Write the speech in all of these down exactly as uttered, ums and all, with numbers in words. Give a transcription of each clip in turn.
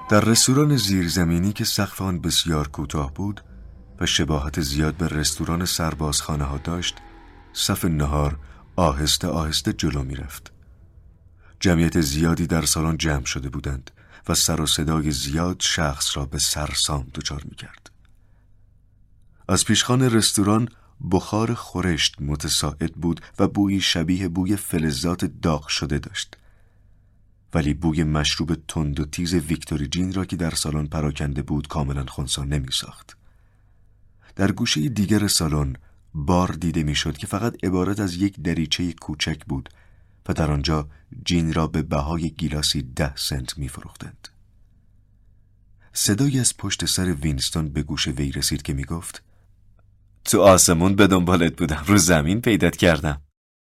در رستوران زیرزمینی که سقف آن بسیار کوتاه بود و شباهت زیاد به رستوران سربازخانه ها داشت، صف نهار آهسته آهسته جلو می رفت. جمعیت زیادی در سالن جمع شده بودند و سر و صدای زیاد شخص را به سرسام دچار می کرد. از پیشخوان رستوران بخار خورشت متصاعد بود و بویی شبیه بوی فلزات داغ شده داشت، ولی بوی مشروب تند و تیز ویکتوری جین را که در سالن پراکنده بود کاملا خنثی نمی ساخت. در گوشه دیگر سالن بار دیده می شد که فقط عبارت از یک دریچه کوچک بود و در آنجا جین را به بهای گیلاسی ده سنت می فروختند. صدایی از پشت سر وینستون به گوش وی رسید که می گفت: تو آسمون به دنبالت بودم، رو زمین پیدات کردم.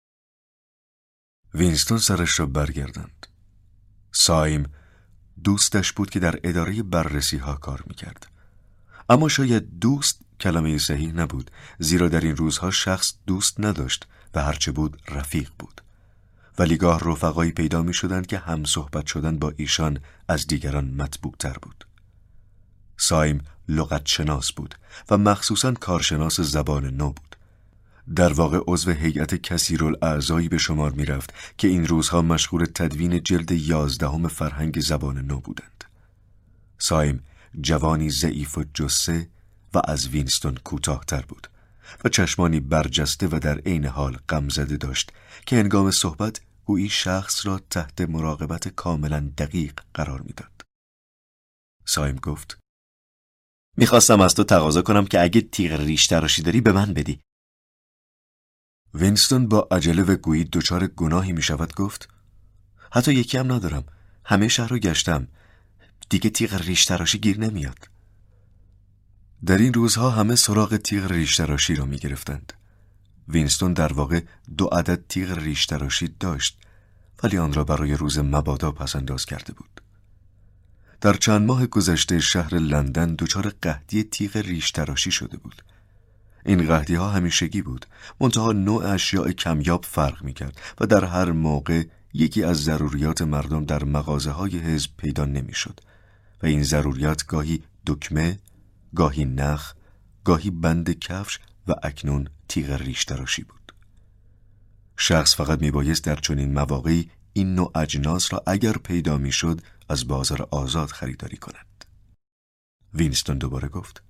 وینستون سرش را برگرداند. سایم دوستش بود که در اداره بررسی ها کار می کرد. اما شاید دوست کلمه صحیح نبود، زیرا در این روزها شخص دوست نداشت و هرچه بود رفیق بود. ولی گاه رفقایی پیدا می شدند که هم صحبت شدن با ایشان از دیگران مطبوع تر بود. سایم لغت شناس بود و مخصوصاً کارشناس زبان نو بود. در واقع عضو هیئت کثیرالاعضایی به شمار می رفت که این روزها مشغول تدوین جلد یازدهم فرهنگ زبان نو بودند. سایم جوانی ضعیف و جثه و از وینستون کوتاه‌تر بود و چشمانی برجسته و در عین حال غمزده داشت که هنگام صحبت گویی شخص را تحت مراقبت کاملا دقیق قرار میداد. سایم گفت: میخواستم از تو تقاضا کنم که اگه تیغ ریش تراشی داری به من بدی. وینستون با عجله و گویی دچار گناهی میشود گفت: حتی یکی هم ندارم، همه شهر رو گشتم، دیگه تیغ ریش تراشی گیر نمیاد. در این روزها همه سراغ تیغ ریش تراشی را می گرفتند. وینستون در واقع دو عدد تیغ ریش تراشی داشت، ولی آن را برای روز مبادا پس انداز کرده بود. در چند ماه گذشته شهر لندن دچار قحطی تیغ ریش تراشی شده بود. این قحطی ها همیشگی بود، منتها نوع اشیاء کمیاب فرق می کرد و در هر موقع یکی از ضروریات مردم در مغازه های حزب پیدا نمی شد و این ضروریات گاهی دکمه، گاهی نخ، گاهی بند کفش و اکنون تیغ ریش تراشی بود. شخص فقط می بایست در چنین مواقعی این نوع اجناس را اگر پیدا می شد از بازار آزاد خریداری کند. وینستون دوباره گفت: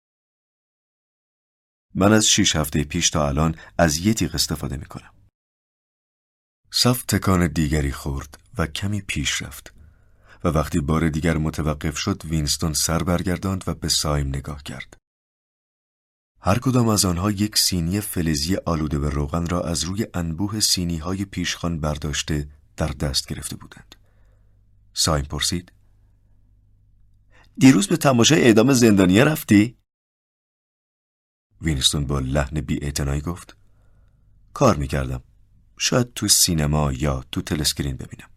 من از شش هفته پیش تا الان از یه تیغ استفاده می کنم. صف تکان دیگری خورد و کمی پیش رفت و وقتی بار دیگر متوقف شد وینستون سر برگرداند و به سایم نگاه کرد. هر کدام از آنها یک سینی فلزی آلوده به روغن را از روی انبوه سینی های پیشخوان برداشته در دست گرفته بودند. سایم پرسید: دیروز به تماشای اعدام زندانیه رفتی؟ وینستون با لحن بی‌اعتنایی گفت: کار میکردم، شاید تو سینما یا تو تلسکرین ببینم.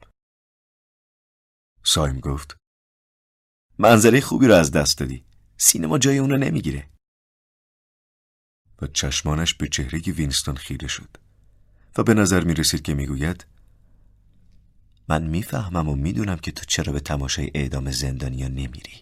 سایم گفت: منظره خوبی رو از دست دادی، سینما جای اون رو نمیگیره. و چشمانش به چهره وینستون خیره شد و به نظر می رسید که می گوید: من میفهمم و میدونم که تو چرا به تماشای اعدام زندانیا نمیری.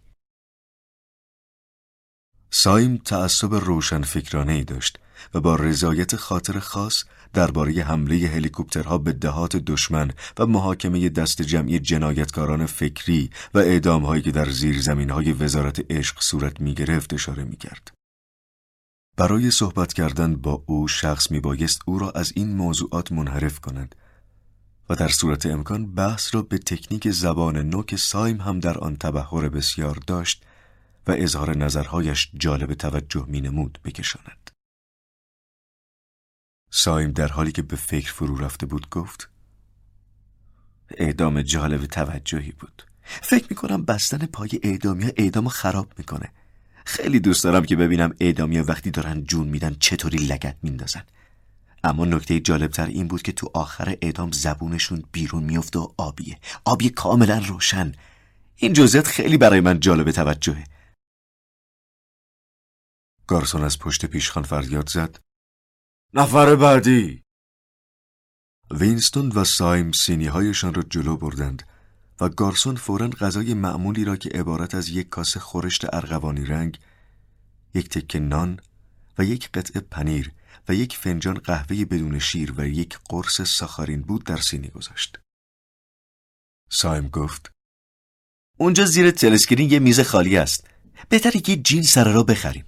سایم تعصب روشن فکرانه‌ای داشت و با رضایت خاطر خاص درباره حمله هلیکوپترها به دهات دشمن و محاکمه دست جمعی جنایتکاران فکری و اعدام‌هایی که در زیرزمین‌های وزارت عشق صورت می‌گرفت اشاره می‌کرد. برای صحبت کردن با او شخص میبایست او را از این موضوعات منحرف کند و در صورت امکان بحث را به تکنیک زبان نو که سایم هم در آن تبحر بسیار داشت و اظهار نظرهایش جالب توجه مینمود بکشاند. سایم در حالی که به فکر فرو رفته بود گفت: اعدام جالب توجهی بود. فکر میکنم بستن پای اعدامیا اعدامو خراب میکنه. خیلی دوست دارم که ببینم اعدامیا وقتی دارن جون میدن چطوری لگد میندازن. اما نکته جالبتر این بود که تو آخر اعدام زبونشون بیرون میفته و آبیه آبی کاملا روشن. این جزئیات خیلی برای من جالب توجهه. گارسون از پشت پیشخوان فریاد زد: نفر بعدی. وینستون و سایم سینی هایشان را جلو بردند و گارسون فوراً غذای معمولی را که عبارت از یک کاسه خورشت ارغوانی رنگ، یک تکه نان و یک قطعه پنیر و یک فنجان قهوه بدون شیر و یک قرص ساخارین بود در سینی گذاشت. سایم گفت: اونجا زیر تلسکرین یه میز خالی است. بهتره که جین سر را بخریم.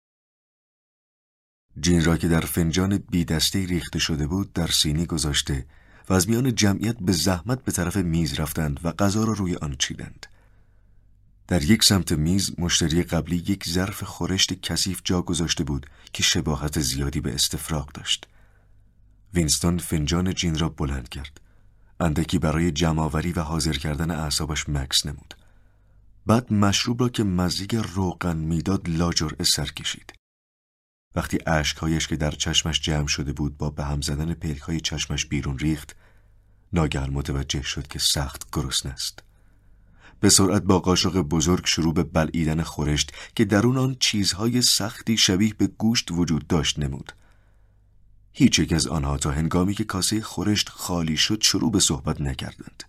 جین را که در فنجان بی دسته ریخته شده بود در سینی گذاشته و از میان جمعیت به زحمت به طرف میز رفتند و غذا را روی آن چیدند. در یک سمت میز مشتری قبلی یک ظرف خورشت کثیف جا گذاشته بود که شباهت زیادی به استفراغ داشت. وینستون فنجان جین را بلند کرد. اندکی برای جمع‌آوری و حاضر کردن اعصابش مکث نمود. بعد مشروب را که مزیگ روغن میداد لاجرعه سر کشید. وقتی اشک‌هایش که در چشمش جمع شده بود با به هم زدن پلک‌های چشمش بیرون ریخت، ناگهان متوجه شد که سخت گرسنه است. به سرعت با قاشق بزرگ شروع به بلعیدن خورشت که درون آن چیزهای سختی شبیه به گوشت وجود داشت نمود. هیچ یک از آنها تا هنگامی که کاسه خورشت خالی شد شروع به صحبت نکردند.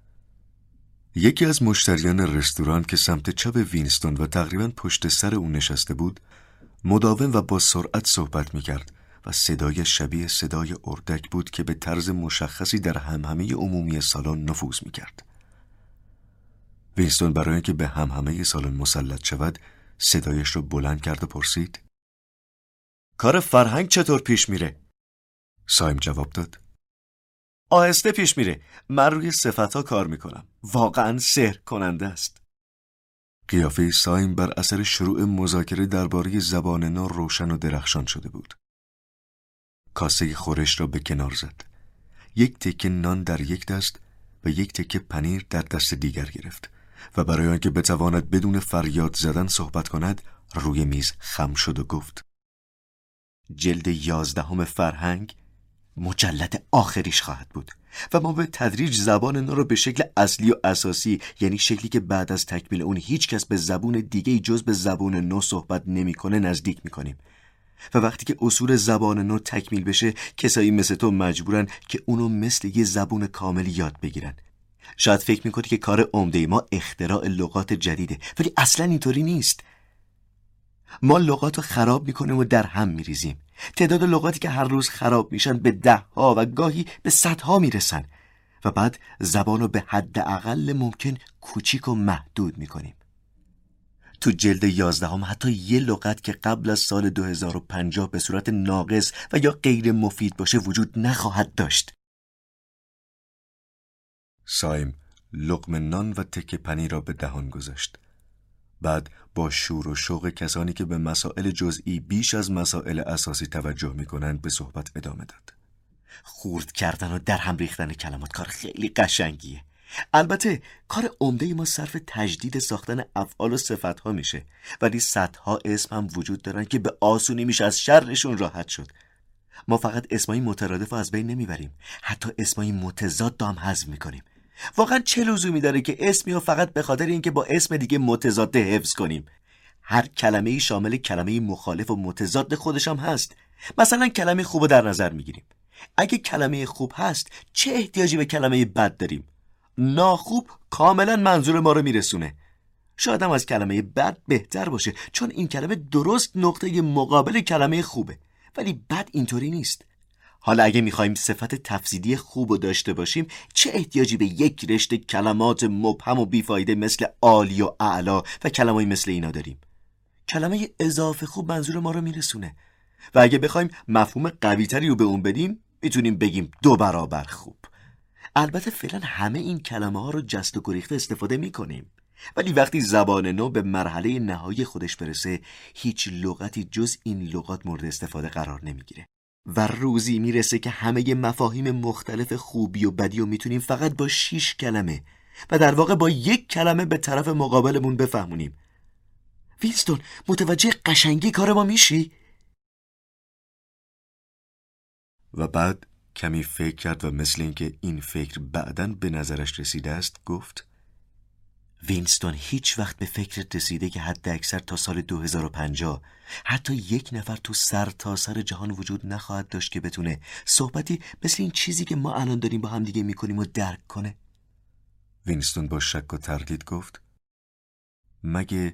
یکی از مشتریان رستوران که سمت چپ وینستون و تقریباً پشت سر او نشسته بود، مداوم و با سرعت صحبت می‌کرد و صدای شبیه صدای اردک بود که به طرز مشخصی در همهمه عمومی سالن نفوذ می‌کرد. وینستون برای اینکه به همهمه سالن مسلط شود، صدایش را بلند کرد و پرسید: کار فرهنگ چطور پیش میره؟ سایم جواب داد: آهسته پیش میره. من روی صفت‌ها کار میکنم. واقعاً سحر کننده است. قیافه سایم بر اثر شروع مذاکره درباره زبان نو روشن و درخشان شده بود. کاسه خورشت را به کنار زد. یک تکه نان در یک دست و یک تکه پنیر در دست دیگر گرفت و برای آنکه بتواند بدون فریاد زدن صحبت کند روی میز خم شد و گفت: جلد یازدهم فرهنگ مجلد آخریش خواهد بود و ما به تدریج زبان نو را به شکل اصلی و اساسی، یعنی شکلی که بعد از تکمیل اون هیچ کس به زبون دیگه جز به زبان نو صحبت نمیکنه نزدیک میکنیم. و وقتی که اصول زبان نو تکمیل بشه، کسایی مثل تو مجبورن که اونو مثل یه زبون کامل یاد بگیرن. شاید فکر میکنی که کار عمده ما اختراع لغات جدیده، ولی اصلا اینطوری نیست. ما لغات رو خراب میکنیم و در هم میریزیم. تعداد لغاتی که هر روز خراب میشن به ده ها و گاهی به صدها میرسن و بعد زبان رو به حد اقل ممکن کوچیک و محدود میکنیم. تو جلد یازدهم حتی یه لغت که قبل از سال دو هزار و پنجاه به صورت ناقص و یا غیر مفید باشه وجود نخواهد داشت. سایم لقمه نان و تکه پنیر را به دهان گذاشت. بعد با شور و شوق کسانی که به مسائل جزئی بیش از مسائل اساسی توجه می‌کنند به صحبت ادامه داد. خورد کردن و در هم ریختن کلمات کار خیلی قشنگیه. البته کار عمده ما صرف تجدید ساختن افعال و صفت‌ها میشه، ولی صدها اسم هم وجود دارن که به آسونی میشه از شرشون راحت شد. ما فقط اسمای مترادف رو از بین نمیبریم، حتی اسمای متضاد هم حذف میکنیم. واقعا چه لزومی داره که اسمی رو فقط به خاطر اینکه با اسم دیگه متضاد حفظ کنیم؟ هر کلمه‌ای شامل کلمه مخالف و متضاد خودش هم هست. مثلا کلمه خوب رو در نظر میگیریم. اگه کلمه خوب هست چه احتیاجی به کلمه بد داریم؟ ناخوب کاملا منظور ما رو میرسونه. شاید هم از کلمه بد بهتر باشه، چون این کلمه درست نقطه مقابل کلمه خوبه، ولی بد اینطوری نیست. حالا اگه میخوایم صفت تفضیلی خوب رو داشته باشیم، چه احتیاجی به یک رشته کلمات مبهم و بیفایده مثل عالی و اعلا و کلمه‌ای مثل اینا داریم؟ کلمه اضافه خوب منظور ما رو میرسونه و اگه بخوایم مفهوم قوی‌تری رو به اون بدیم میتونیم بگیم دو برابر خوب. البته فعلا همه این کلمه ها رو جست و گریخته استفاده میکنیم، ولی وقتی زبان نو به مرحله نهایی خودش برسه هیچ لغتی جز این لغات مورد استفاده قرار نمیگیره و روزی میرسه که همه مفاهیم مختلف خوبی و بدی رو میتونیم فقط با شیش کلمه و در واقع با یک کلمه به طرف مقابلمون بفهمونیم. وینستون، متوجه قشنگی کار ما میشی؟ و بعد کمی فکر کرد و مثل اینکه این فکر بعداً به نظرش رسیده است گفت: وینستون، هیچ وقت به فکرت رسیده که حد اکثر تا سال دو هزار و پنجاه حتی یک نفر تو سر تا سر جهان وجود نخواهد داشت که بتونه صحبتی مثل این چیزی که ما الان داریم با هم دیگه میکنیم و درک کنه؟ وینستون با شک و تردید گفت مگه،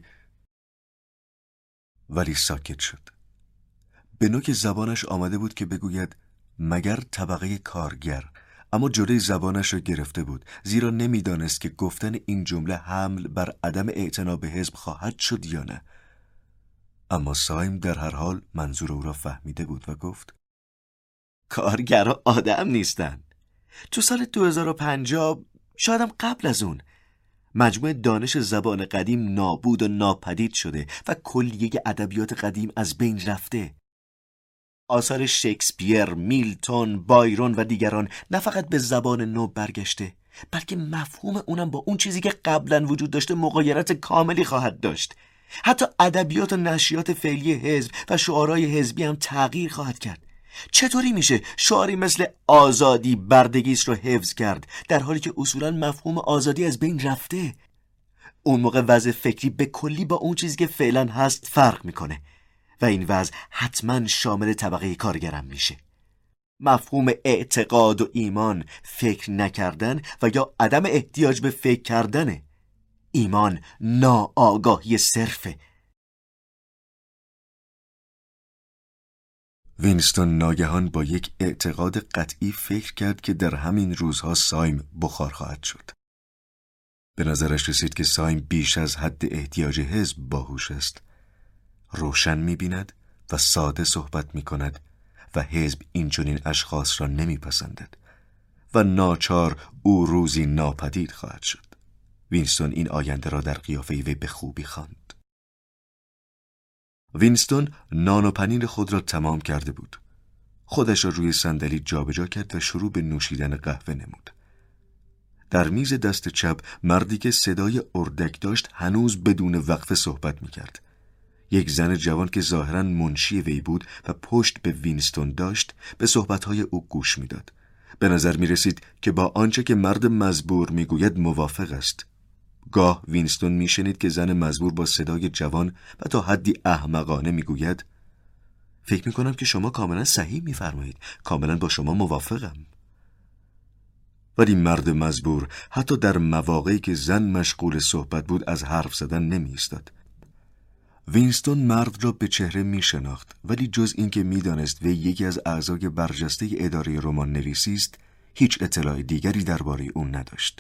ولی ساکت شد. به نوک زبانش آمده بود که بگوید مگر طبقه کارگر، اما جلوی زبانش را گرفته بود، زیرا نمیدانست که گفتن این جمله حمل بر عدم اعتنا به حزب خواهد شد یا نه. اما سایم در هر حال منظور او را فهمیده بود و گفت کارگرها آدم نیستن. تو سال دو هزار و پنجاه، شایدم قبل از اون، مجموع دانش زبان قدیم نابود و ناپدید شده و کلیه ادبیات قدیم از بین رفته. آثار شکسپیر، میلتون، بایرون و دیگران نه فقط به زبان نو برگشته، بلکه مفهوم اونم با اون چیزی که قبلا وجود داشته مغایرت کاملی خواهد داشت. حتی ادبیات و نشریات فعلی حزب و شعارهای حزبی هم تغییر خواهد کرد. چطوری میشه شعاری مثل آزادی بردگیش رو حفظ کرد در حالی که اصولا مفهوم آزادی از بین رفته؟ اون موقع وضع فکری به کلی با اون چیزی که فعلا هست فرق میکنه و این وضع حتما شامل طبقه کارگرم میشه. مفهوم اعتقاد و ایمان فکر نکردن و یا عدم احتیاج به فکر کردنه. ایمان ناآگاهی صرفه. وینستون ناگهان با یک اعتقاد قطعی فکر کرد که در همین روزها سایم بخار خواهد شد. به نظرش رسید که سایم بیش از حد احتیاج حزب باهوش است. روشن می‌بیند و ساده صحبت می‌کند و حزب این چنین اشخاص را نمی‌پسندد و ناچار او روزی ناپدید خواهد شد. وینستون این آینده را در قیافه وی به خوبی خواند. وینستون نان و پنیر خود را تمام کرده بود. خودش را روی صندلی جابجا کرد و شروع به نوشیدن قهوه نمود. در میز دست چپ مردی که صدای اردک داشت هنوز بدون وقفه صحبت می‌کرد. یک زن جوان که ظاهراً منشی وی بود و پشت به وینستون داشت به صحبت‌های او گوش می‌داد. به نظر می‌رسید که با آنچه که مرد مزبور می‌گوید موافق است. گاه وینستون می‌شنید که زن مزبور با صدای جوان و تا حدی احمقانه می‌گوید فکر می‌کنم که شما کاملاً صحیح می‌فرمایید. کاملاً با شما موافقم. ولی مرد مزبور حتی در مواقعی که زن مشغول صحبت بود از حرف زدن نمی‌ایستاد. وینستون مرد را به چهره می شناخت، ولی جز این که می دانست وی یکی از اعضای برجسته اداره رمان نویسی است، هیچ اطلاع دیگری درباره او نداشت.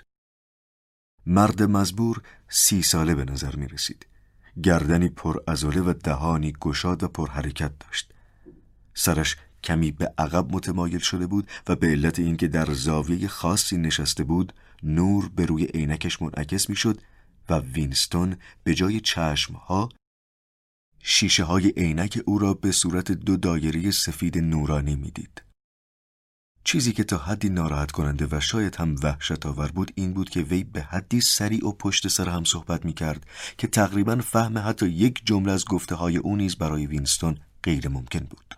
مرد مزبور سی ساله به نظر می رسید. گردنی پر عضله و دهانی گشاد و پر حرکت داشت. سرش کمی به عقب متمایل شده بود و به علت اینکه در زاویه خاصی نشسته بود، نور به روی عینکش منعکس می شد و وینستون به جای چشمها شیشه های عینک او را به صورت دو دایره سفید نورانی میدید. چیزی که تا حدی ناراحت کننده و شاید هم وحشت آور بود این بود که وی به حدی سریع و پشت سر هم صحبت می کرد که تقریباً فهم حتی یک جمله از گفته های او نیز برای وینستون غیر ممکن بود.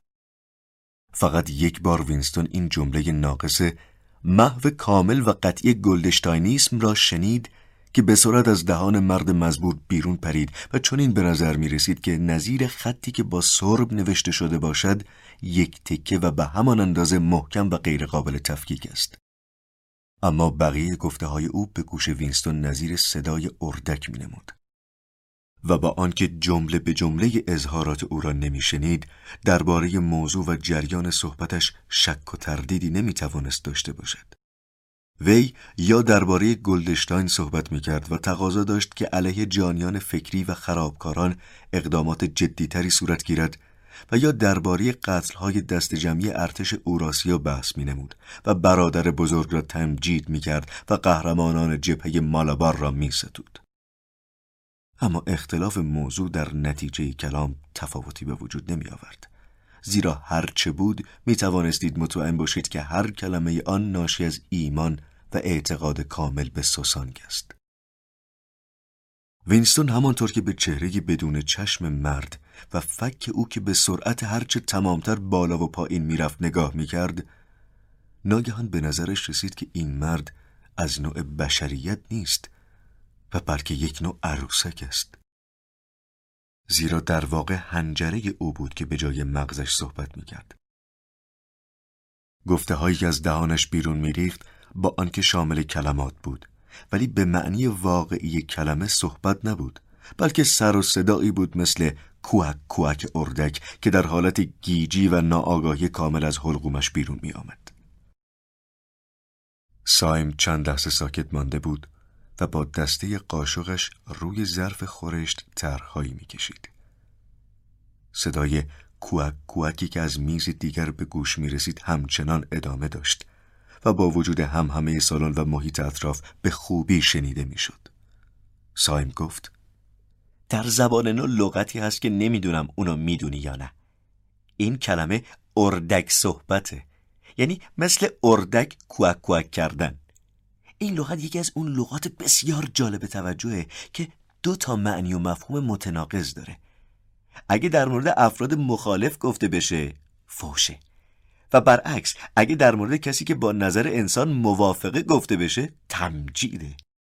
فقط یک بار وینستون این جمله ناقص محو کامل و قطعی گلدشتاینیسم را شنید که به سرعت از دهان مرد مزبور بیرون پرید و چنین به نظر می رسید که نظیر خطی که با سرب نوشته شده باشد یک تکه و به همان اندازه محکم و غیر قابل تفکیک است. اما بقیه گفته های او به گوش وینستون نظیر صدای اردک می نمود. و با آنکه جمله به جمله اظهارات او را نمی شنید، درباره موضوع و جریان صحبتش شک و تردیدی نمی توانست داشته باشد. وی یا درباره گلدشتاین صحبت می‌کرد و تقاضا داشت که علیه جانیان فکری و خرابکاران اقدامات جدی‌تری صورت گیرد و یا درباره قتل‌های دست جمعی ارتش اوراسیا بحث می‌نمود و برادر بزرگ را تمجید می‌کرد و قهرمانان جبهه مالابار را می‌ستود. اما اختلاف موضوع در نتیجه کلام تفاوتی به وجود نمی‌آورد. زیرا هر چه بود می توانستید مطمئن باشید که هر کلمه آن ناشی از ایمان و اعتقاد کامل به سوسانگ است. وینستون همانطور که به چهره بدون چشم مرد و فک او که به سرعت هرچه تمامتر بالا و پایین میرفت نگاه میکرد، ناگهان به نظرش رسید که این مرد از نوع بشریت نیست و بلکه یک نوع عروسک است. زیرا در واقع حنجره او بود که به جای مغزش صحبت میکرد. گفته هایی که از دهانش بیرون میریخت با آنکه شامل کلمات بود، ولی به معنی واقعی کلمه صحبت نبود، بلکه سر و صدایی بود مثل کوک کوک اردک که در حالت گیجی و ناآگاهی کامل از حلقومش بیرون می آمد. سایم چند لحظه ساکت مانده بود و با دسته قاشقش روی ظرف خورشت طرح‌هایی می کشید. صدای کوک کوکی که از میز دیگر به گوش می رسید همچنان ادامه داشت و با وجود همهمه سالن و محیط اطراف به خوبی شنیده می شد. سایم گفت: در زبان نو لغتی هست که نمیدونم اونو میدونی یا نه. این کلمه اردک صحبته، یعنی مثل اردک کوک کوک کردن. این لغت یکی از اون لغات بسیار جالب توجهه که دو تا معنی و مفهوم متناقض داره. اگه در مورد افراد مخالف گفته بشه فوشه و برعکس اگه در مورد کسی که با نظر انسان موافقه گفته بشه تمجیده.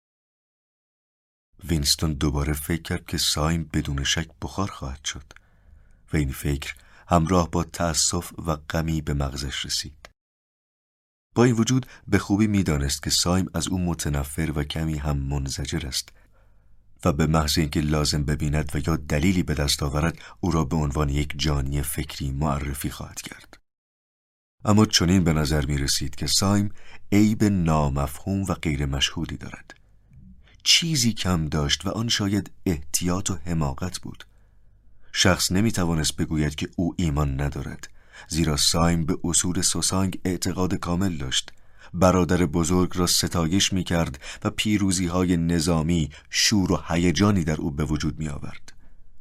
وینستون دوباره فکر کرد که سایم بدون شک بخار خواهد شد و این فکر همراه با تأسف و غمی به مغزش رسید. با این وجود به خوبی میدانست که سایم از او متنفر و کمی هم منزجر است و به محض اینکه لازم ببیند و یا دلیلی به دست آورد او را به عنوان یک جانی فکری معرفی خواهد کرد. اما چنین به نظر می رسید که سایم عیب نامفهوم و غیر مشهودی دارد. چیزی کم داشت و آن شاید احتیاط و حماقت بود. شخص نمی توانست بگوید که او ایمان ندارد، زیرا سایم به اصول سوسانگ اعتقاد کامل داشت. برادر بزرگ را ستایش می کرد و پیروزی های نظامی، شور و هیجانی در او به وجود می آورد.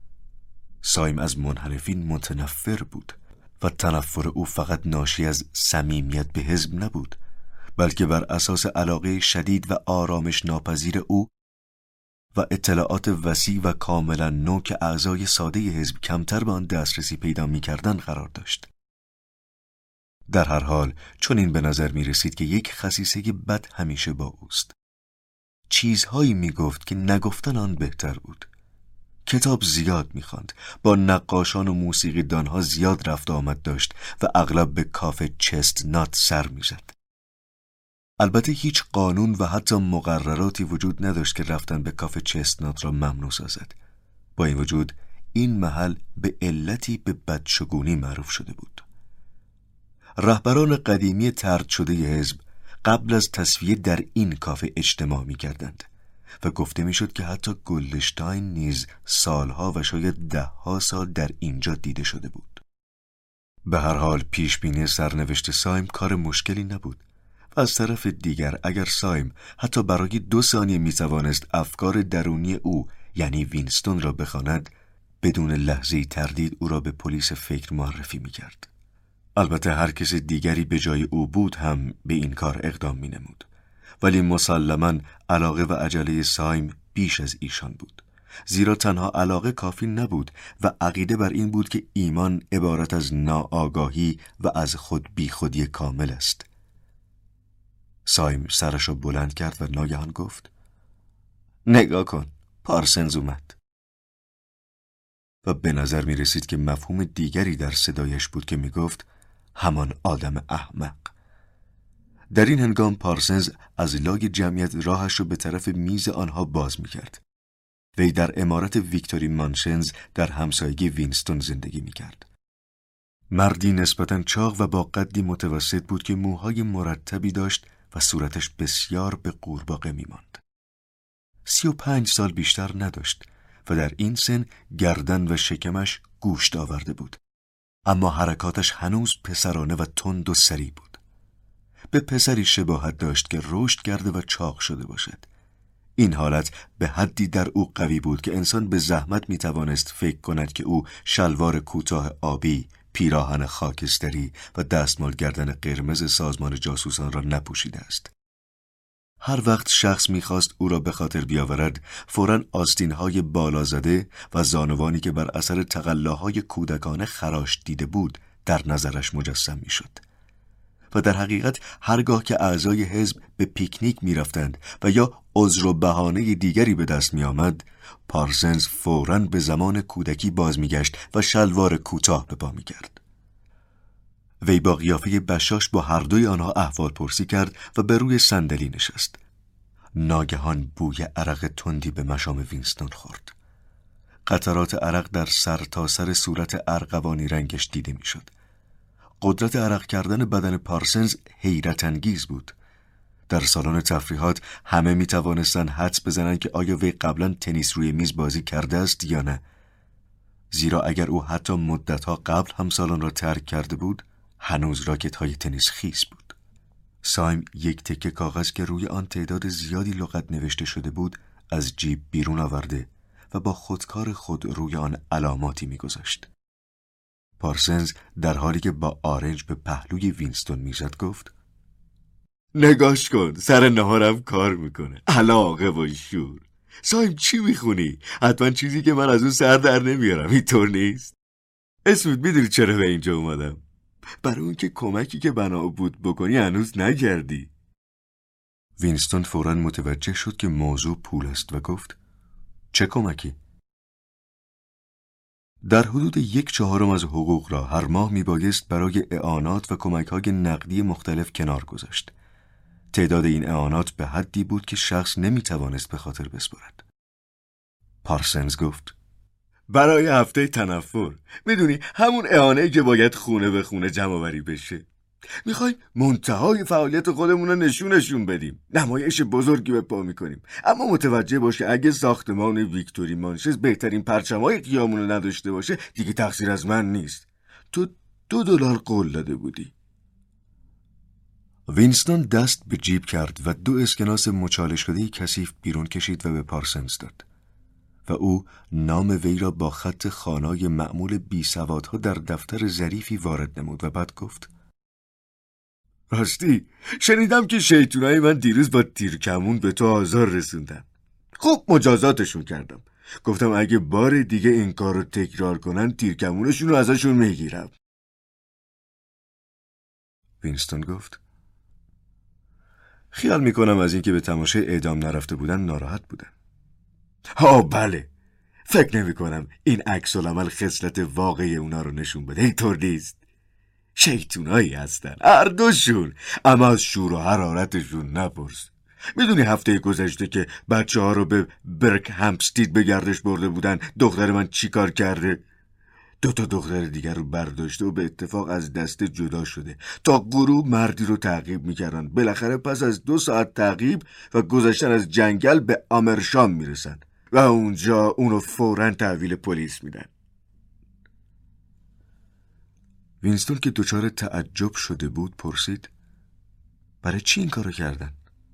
سایم از منحرفین متنفر بود و تنفر او فقط ناشی از صمیمیت به حزب نبود، بلکه بر اساس علاقه شدید و آرامش ناپذیر او و اطلاعات وسیع و کاملا نو که اعضای ساده حزب کمتر به آن دسترسی پیدا می‌کردند قرار داشت. در هر حال چون این به نظر می رسید که یک خصیصه بد همیشه با اوست. چیزهایی می گفت که نگفتن آن بهتر بود. کتاب زیاد می خواند، با نقاشان و موسیقی دانها زیاد رفت آمد داشت و اغلب به کافه چستنات سر می زد. البته هیچ قانون و حتی مقرراتی وجود نداشت که رفتن به کافه چستنات را ممنوع سازد. با این وجود این محل به علتی به بدشگونی معروف شده بود. رهبران قدیمی طرد شده حزب قبل از تصفیه در این کافه اجتماع می کردند و گفته می شد که حتی گلدشتاین نیز سالها و شاید ده ها سال در اینجا دیده شده بود. به هر حال پیش بینی سرنوشت سایم کار مشکلی نبود و از طرف دیگر اگر سایم حتی برای دو ثانیه می توانست افکار درونی او یعنی وینستون را بخواند، بدون لحظه‌ای تردید او را به پلیس فکر معرفی می کرد. البته هر کس دیگری به جای او بود هم به این کار اقدام می نمود، ولی مسلماً علاقه و عجله سایم بیش از ایشان بود، زیرا تنها علاقه کافی نبود و عقیده بر این بود که ایمان عبارت از ناآگاهی و از خود بی خودی کامل است. سایم سرش را بلند کرد و ناگهان گفت: نگاه کن، پارسنز اومد. و به نظر می رسید که مفهوم دیگری در صدایش بود که می گفت همان آدم احمق. در این هنگام پارسنز از لای جمعیت راهش رو به طرف میز آنها باز می کرد. وی در عمارت ویکتوری مانشنز در همسایگی وینستون زندگی می کرد. مردی نسبتاً چاق و با قدی متوسط بود که موهای مرتبی داشت و صورتش بسیار به قورباغه می ماند. سی و پنج سال بیشتر نداشت و در این سن گردن و شکمش گوشت آورده بود، اما حرکاتش هنوز پسرانه و تند و سریع بود. به پسری شباهت داشت که رشد کرده و چاق شده باشد. این حالت به حدی در او قوی بود که انسان به زحمت می توانست فکر کند که او شلوار کوتاه آبی، پیراهن خاکستری و دستمال گردن قرمز سازمان جاسوسان را نپوشیده است. هر وقت شخص می‌خواست او را به خاطر بیاورد، فوراً آستین‌های بالا زده و زانوانی که بر اثر تقلاهای کودکانه خراش دیده بود در نظرش مجسم می‌شد. و در حقیقت هرگاه که اعضای حزب به پیکنیک می‌رفتند و یا عذر و بهانه دیگری به دست می‌آمد، پارسنز فوراً به زمان کودکی باز می‌گشت و شلوار کوتاه به پا می‌کرد. وی با قیافه بشاش با هر دوی آنها احوال پرسی کرد و به روی صندلی نشست. ناگهان بوی عرق تندی به مشام وینستون خورد. قطرات عرق در سر تا سر صورت ارغوانی رنگش دیده میشد. قدرت عرق کردن بدن پارسنز حیرت انگیز بود. در سالن تفریحات همه می توانستن حدس بزنند که آیا وی قبلا تنیس روی میز بازی کرده است یا نه. زیرا اگر او حتی مدتها قبل هم سالن را ترک کرده بود، هنوز راکت های تنیس خیس بود. سایم یک تکه کاغذ که روی آن تعداد زیادی لغت نوشته شده بود از جیب بیرون آورده و با خودکار خود روی آن علاماتی می‌گذاشت. پارسنز در حالی که با آرنج به پهلوی وینستون میزد گفت: نگاش کن، سر نهارم کار میکنه. علاقه و شور. سایم چی میخونی؟ حتما چیزی که من از اون سر در نمیارم. اینطور نیست؟ اسمت میدونی چرا به اینجا اومدم؟ برای اون که کمکی که بنا بود بکنی هنوز نکردی. وینستون فوراً متوجه شد که موضوع پول است و گفت: چه کمکی؟ در حدود یک چهارم از حقوق را هر ماه میبایست برای اعانات و کمک‌های نقدی مختلف کنار گذاشت. تعداد این اعانات به حدی بود که شخص نمیتوانست به خاطر بسپارد. پارسنز گفت: برای هفته تنفر، میدونی همون اعانه‌ای که باید خونه به خونه جمع‌آوری بشه. میخوایم منتهای فعالیت خودمون رو نشونشون بدیم. نمایش بزرگی به پا میکنیم. اما متوجه باش که اگه ساختمان ویکتوری مانشز بهترین پرچمای خیابون رو نداشته باشه دیگه تقصیر از من نیست. تو دو دلار قول داده بودی. وینستون دست به جیب کرد و دو اسکناس مچاله شده کثیف بیرون کشید و به پارسنز داد و او نام وی را با خط خانای معمول بیسوادها در دفتر ظریفی وارد نمود و بعد گفت: راستی شنیدم که شیطونای من دیروز با تیرکمون به تو آزار رسوندن. خب مجازاتشون کردم. گفتم اگه بار دیگه این کار رو تکرار کنن تیرکمونشون رو ازشون میگیرم. وینستون گفت: خیال میکنم از اینکه به تماشای اعدام نرفته بودن ناراحت بودن. ها بله، فکر نمی کنم این عکس العمل خصلت واقعی اونا رو نشون بده. اینطور نیست؟ شیطونایی هستن هر دوشون، اما از شور و حرارتشون نپرس. میدونی هفته گذشته که بچه ها رو به برک همپستید به گردش برده بودن دختر من چی کار کرده؟ دو تا دختر دیگر رو برداشته و به اتفاق از دست جدا شده. تا غروب مردی رو تعقیب میکردن. بالاخره پس از دو ساعت تعقیب و گذشتن از جنگل به آمرشام میرسن و اونجا اونو فوراً تحویل پلیس میدن. وینستون که دچار تعجب شده بود پرسید: برای چی این کارو کردن؟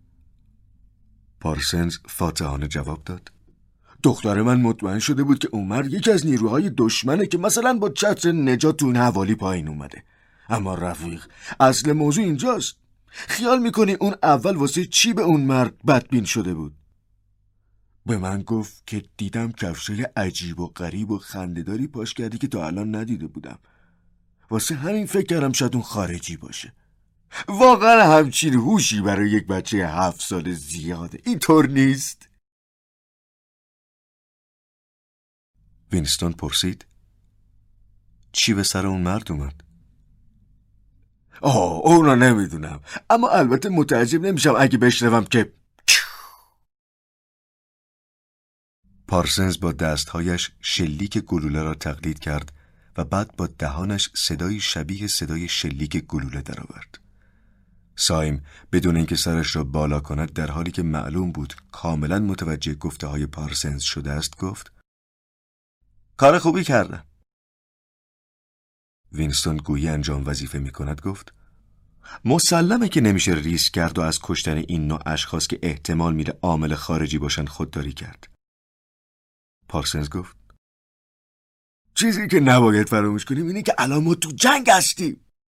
پارسنز فاتحانه جواب داد: دختر من مطمئن شده بود که اون مرد یکی از نیروهای دشمنه که مثلا با چتر نجات تو حوالی پایین اومده. اما رفیق، اصل موضوع اینجاست. خیال میکنی اون اول واسه چی به اون مرد بدبین شده بود؟ به من گفت که دیدم کفشای عجیب و غریب و خنده‌داری پاش کردی که تا الان ندیده بودم. واسه همین فکر کردم شاید اون خارجی باشه. واقعا همچین هوشی برای یک بچه هفت سال زیاده. اینطور نیست؟ وینستون پرسید: چی به سر اون مرد اومد؟ آه اونو نمیدونم، اما البته متعجب نمیشم اگه بشنوم که پارسنز با دستهایش شلیک گلوله را تقلید کرد و بعد با دهانش صدایی شبیه صدای شلیک گلوله درآورد. سایم بدون اینکه سرش را بالا کند در حالی که معلوم بود کاملا متوجه گفته های پارسنز شده است گفت: کار خوبی کردم. وینستون گویی انجام وظیفه می کند گفت: مسلمه که نمیشه ریسک کرد و از کشتن این نوع اشخاص که احتمال میره عامل خارجی باشن خودداری کرد. پارسنز گفت: چیزی که نباید فراموش کنیم اینه که الان ما تو جنگ هستیم.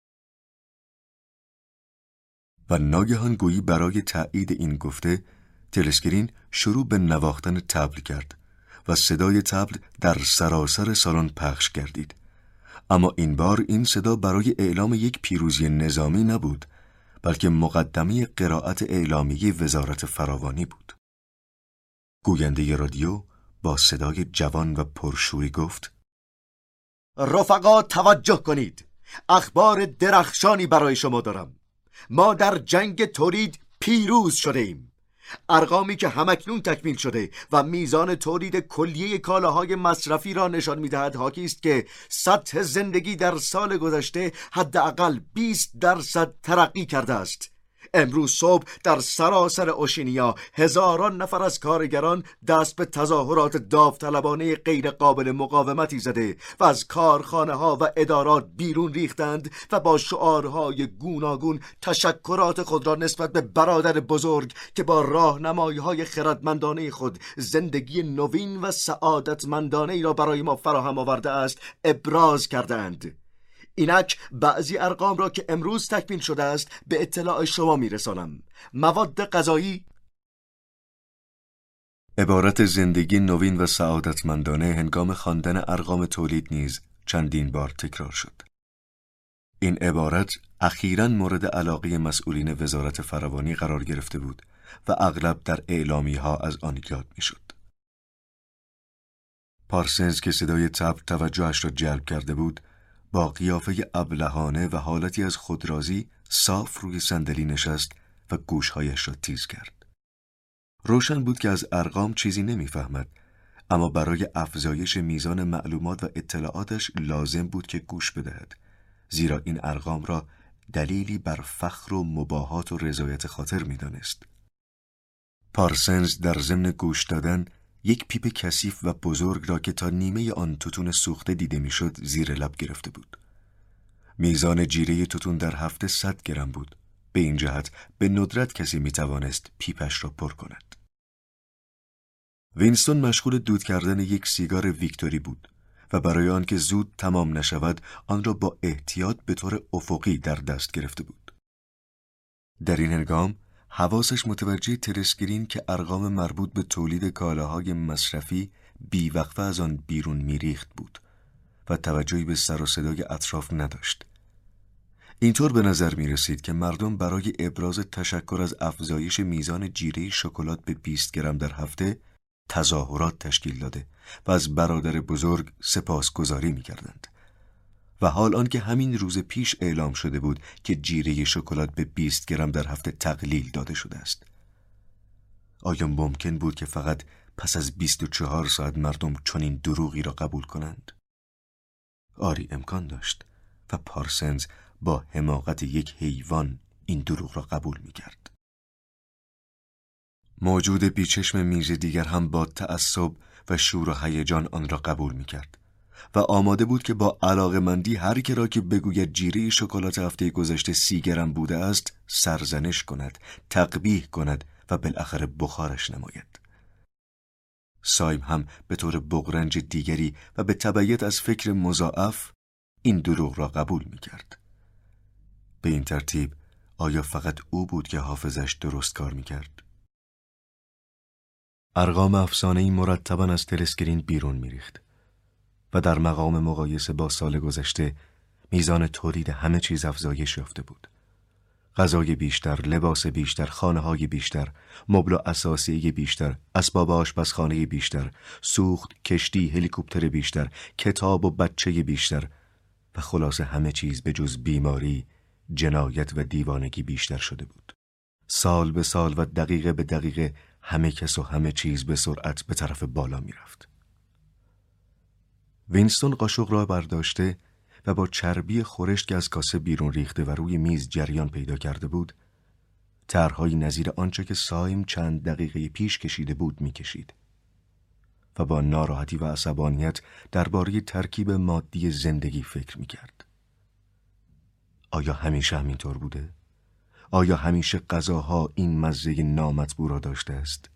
و ناگهان گویی برای تایید این گفته تلسکرین شروع به نواختن طبل کرد و صدای طبل در سراسر سالن پخش گردید. اما این بار این صدا برای اعلام یک پیروزی نظامی نبود، بلکه مقدمه قرائت اعلامیه وزارت فراوانی بود. گوینده رادیو با صدای جوان و پرشوری گفت: رفقا توجه کنید، اخبار درخشانی برای شما دارم. ما در جنگ تورید پیروز شده ایم. ارقامی که همکنون تکمیل شده و میزان تولید کلیه کالاهای مصرفی را نشان می‌دهد حاکی است که سطح زندگی در سال گذشته حداقل بیست درصد ترقی کرده است. امروز صبح در سراسر اوشینیا هزاران نفر از کارگران دست به تظاهرات داوطلبانه غیر قابل مقاومتی زده و از کارخانه ها و ادارات بیرون ریختند و با شعارهای گوناگون تشکرات خود را نسبت به برادر بزرگ که با راهنمایی های خردمندانه خود زندگی نوین و سعادتمندانه ای را برای ما فراهم آورده است ابراز کردند. اینک بعضی ارقام را که امروز تکمیل شده است به اطلاع شما میرسانم. مواد غذایی عبارت زندگی نوین و سعادتمندانه هنگام خواندن ارقام تولید نیز چندین بار تکرار شد. این عبارت اخیراً مورد علاقه مسئولین وزارت فراوانی قرار گرفته بود و اغلب در اعلامیه‌ها از آن یاد میشد. پارسنز که صدای تبر توجهش را جلب کرده بود، با قیافه ابلهانه و حالتی از خودرازی صاف روی صندلی نشست و گوشهایش را تیز کرد. روشن بود که از ارقام چیزی نمیفهمد، اما برای افزایش میزان معلومات و اطلاعاتش لازم بود که گوش بدهد، زیرا این ارقام را دلیلی بر فخر و مباهات و رضایت خاطر می‌دانست. پارسنز در ضمن گوش دادن یک پیپ کثیف و بزرگ را که تا نیمه آن توتون سوخته دیده میشد زیر لب گرفته بود. میزان جیره توتون در هفته صد گرم بود. به این جهت به ندرت کسی میتوانست پیپش را پر کند. وینستون مشغول دود کردن یک سیگار ویکتوری بود و برای آنکه زود تمام نشود آن را با احتیاط به طور افقی در دست گرفته بود. در این هنگام حواسش متوجه تلسکرین که ارقام مربوط به تولید کالاهای مصرفی بیوقفه از آن بیرون میریخت بود و توجهی به سر و صدای اطراف نداشت. اینطور به نظر می رسید که مردم برای ابراز تشکر از افزایش میزان جیره شکلات به بیست گرم در هفته تظاهرات تشکیل داده و از برادر بزرگ سپاسگزاری می کردند. و حال آنکه همین روز پیش اعلام شده بود که جیره شکلات به بیست گرم در هفته تقلیل داده شده است. آیا ممکن بود که فقط پس از بیست و چهار ساعت مردم چنین دروغی را قبول کنند؟ آری امکان داشت و پارسنز با حماقت یک حیوان این دروغ را قبول می کرد. موجود بیچشم میز دیگر هم با تعصب و شور و هیجان آن را قبول می کرد و آماده بود که با علاقه‌مندی هر که را که بگوید جیره شکلات هفته گذشته سی گرم بوده است سرزنش کند، تقبیح کند و بالاخره بخارش نماید. سایم هم به طور بغرنج دیگری و به تبعیت از فکر مضاعف این دروغ را قبول می کرد. به این ترتیب آیا فقط او بود که حافظش درست کار می کرد؟ ارقام افسانه‌ای مرتباً از تلسکرین بیرون می ریخت و در مقام مقایسه با سال گذشته میزان تولید همه چیز افزایش یافته بود. غذای بیشتر، لباس بیشتر، خانه‌های بیشتر، مبل و اساسیه بیشتر، اسباب آشپزخانه بیشتر، سوخت، کشتی، هلیکوپتر بیشتر، کتاب و بچه بیشتر و خلاصه همه چیز به جز بیماری، جنایت و دیوانگی بیشتر شده بود. سال به سال و دقیقه به دقیقه همه کس و همه چیز به سرعت به طرف بالا می رفت. وینستون قاشق را برداشته و با چربی خورشت که از کاسه بیرون ریخته و روی میز جریان پیدا کرده بود، طرح‌های نظیر آنچه که سایم چند دقیقه پیش کشیده بود می‌کشید و با ناراحتی و عصبانیت درباره ترکیب مادی زندگی فکر می‌کرد. آیا همیشه همینطور بوده؟ آیا همیشه غذاها این مزه نامطبوع را داشته است؟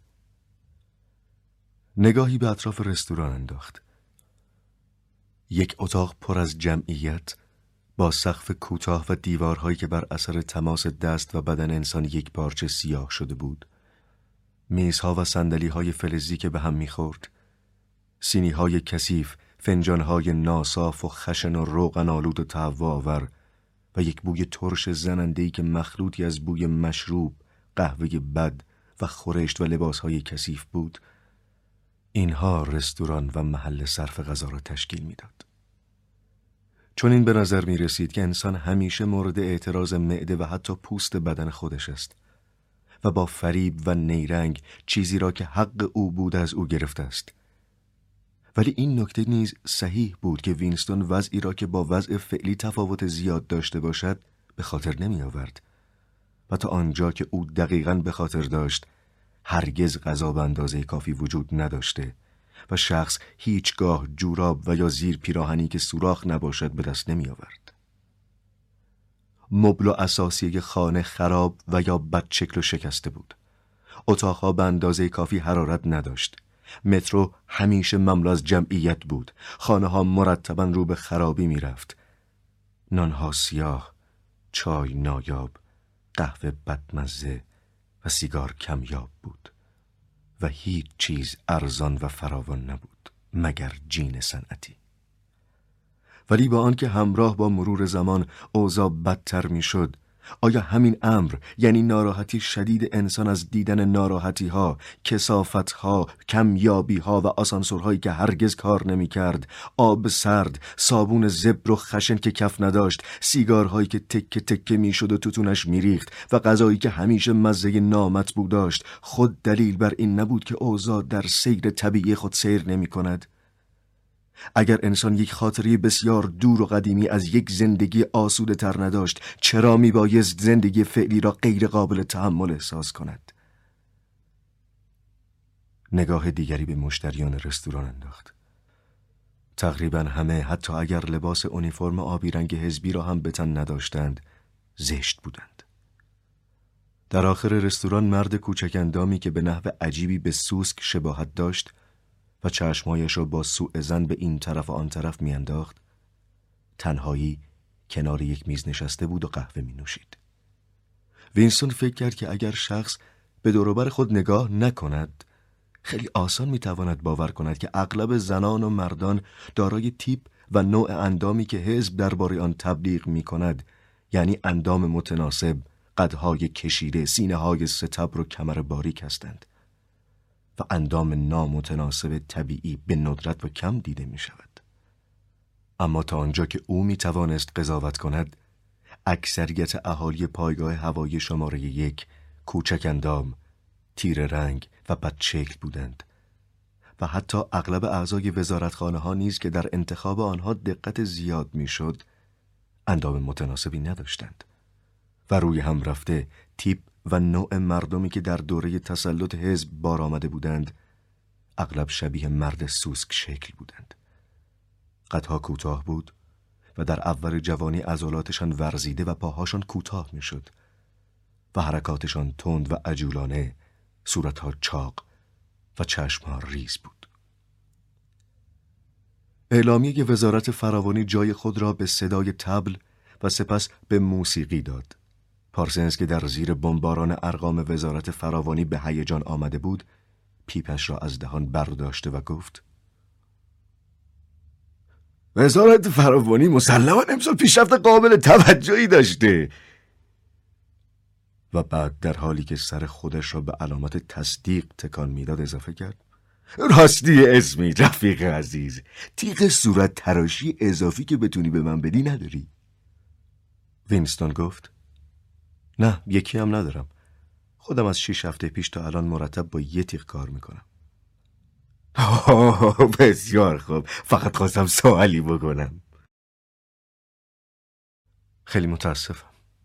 نگاهی به اطراف رستوران انداخت. یک اتاق پر از جمعیت با سقف کوتاه و دیوارهایی که بر اثر تماس دست و بدن انسان یک پارچه سیاه شده بود. میزها و صندلی‌های فلزی که به هم می‌خورد. سینی‌های کثیف، فنجان‌های ناصاف و خشن و روغن آلود و تهوع‌آور و یک بوی ترش زننده‌ای که مخلوطی از بوی مشروب، قهوه بد و خورشت و لباس‌های کثیف بود. اینها رستوران و محل صرف غذا را تشکیل میداد. چون این به نظر می رسید که انسان همیشه مورد اعتراض معده و حتی پوست بدن خودش است و با فریب و نیرنگ چیزی را که حق او بود از او گرفته است. ولی این نکته نیز صحیح بود که وینستون وضعی را که با وضع فعلی تفاوت زیاد داشته باشد به خاطر نمی آورد و تا آنجا که او دقیقاً به خاطر داشت هرگز غذا به اندازه کافی وجود نداشته و شخص هیچگاه جوراب و یا زیر پیراهنی که سوراخ نباشد به دست نمی آورد. مبل و اساسی خانه خراب و یا بدشکل و شکسته بود. اتاقها به اندازه کافی حرارت نداشت. مترو همیشه مملو از جمعیت بود. خانه ها مرتباً رو به خرابی می رفت. نانها سیاه، چای نایاب، قهوه بدمزه و سیگار کمیاب بود و هیچ چیز ارزان و فراوان نبود مگر جین صنعتی. ولی با آنکه همراه با مرور زمان اوضاع بدتر میشد، آیا همین امر یعنی ناراحتی شدید انسان از دیدن ناراحتی ها، کثافت ها، کمیابی ها و آسانسورهایی که هرگز کار نمی کرد، آب سرد، صابون زبر و خشن که کف نداشت، سیگارهایی که تکه تکه می شد و توتونش می ریخت و غذایی که همیشه مزه نامطبوع داشت، خود دلیل بر این نبود که اوضاع در سیر طبیعی خود سیر نمی کند؟ اگر انسان یک خاطره بسیار دور و قدیمی از یک زندگی آسوده تر نداشت، چرا می بایست زندگی فعلی را غیر قابل تحمل احساس کند؟ نگاه دیگری به مشتریان رستوران انداخت. تقریبا همه، حتی اگر لباس اونیفرم آبی رنگ حزبی را هم به تن نداشتند، زشت بودند. در آخر رستوران مرد کوچک اندامی که به نحو عجیبی به سوسک شباهت داشت و چشمایش را با سوء ظن به این طرف و آن طرف میانداخت، تنهایی کنار یک میز نشسته بود و قهوه می نوشید. وینستون فکر کرد که اگر شخص به دور و بر خود نگاه نکند، خیلی آسان میتواند باور کند که اغلب زنان و مردان دارای تیپ و نوع اندامی که حزب درباره آن تبلیغ می کند، یعنی اندام متناسب، قدهای کشیده، سینه‌های ستبر و کمر باریک هستند و اندام نامتناسب طبیعی به ندرت و کم دیده می شود. اما تا آنجا که او می توانست قضاوت کند، اکثریت اهالی پایگاه هوایی شماره یک کوچک اندام، تیره رنگ و بدشکل بودند و حتی اغلب اعضای وزارتخانه ها نیز که در انتخاب آنها دقت زیاد می شد، اندام متناسبی نداشتند و روی هم رفته تیپ و نوع مردمی که در دوره تسلط حزب بار آمده بودند اغلب شبیه مرد سوسک شکل بودند. قدها کوتاه بود و در اول جوانی عضلاتشان ورزیده و پاهاشان کوتاه میشد و حرکاتشان تند و عجولانه، صورتها چاق و چشمها ریز بود. اعلامیه وزارت فراوانی جای خود را به صدای طبل و سپس به موسیقی داد. پارسنز که در زیر بمباران ارقام وزارت فراوانی به هیجان آمده بود، پیپش را از دهان برداشته و گفت: وزارت فراوانی مسلماً امسال پیشرفت قابل توجهی داشته. و بعد در حالی که سر خودش را به علامت تصدیق تکان میداد اضافه کرد: راستی اسمی رفیق عزیز، تیغ صورت تراشی اضافی که بتونی به من بدی نداری؟ وینستون گفت: نه، یکی هم ندارم. خودم از شیش هفته پیش تا الان مرتب با یه تیغ کار میکنم. آه بسیار خوب، فقط خواستم سوالی بکنم. خیلی متاسفم.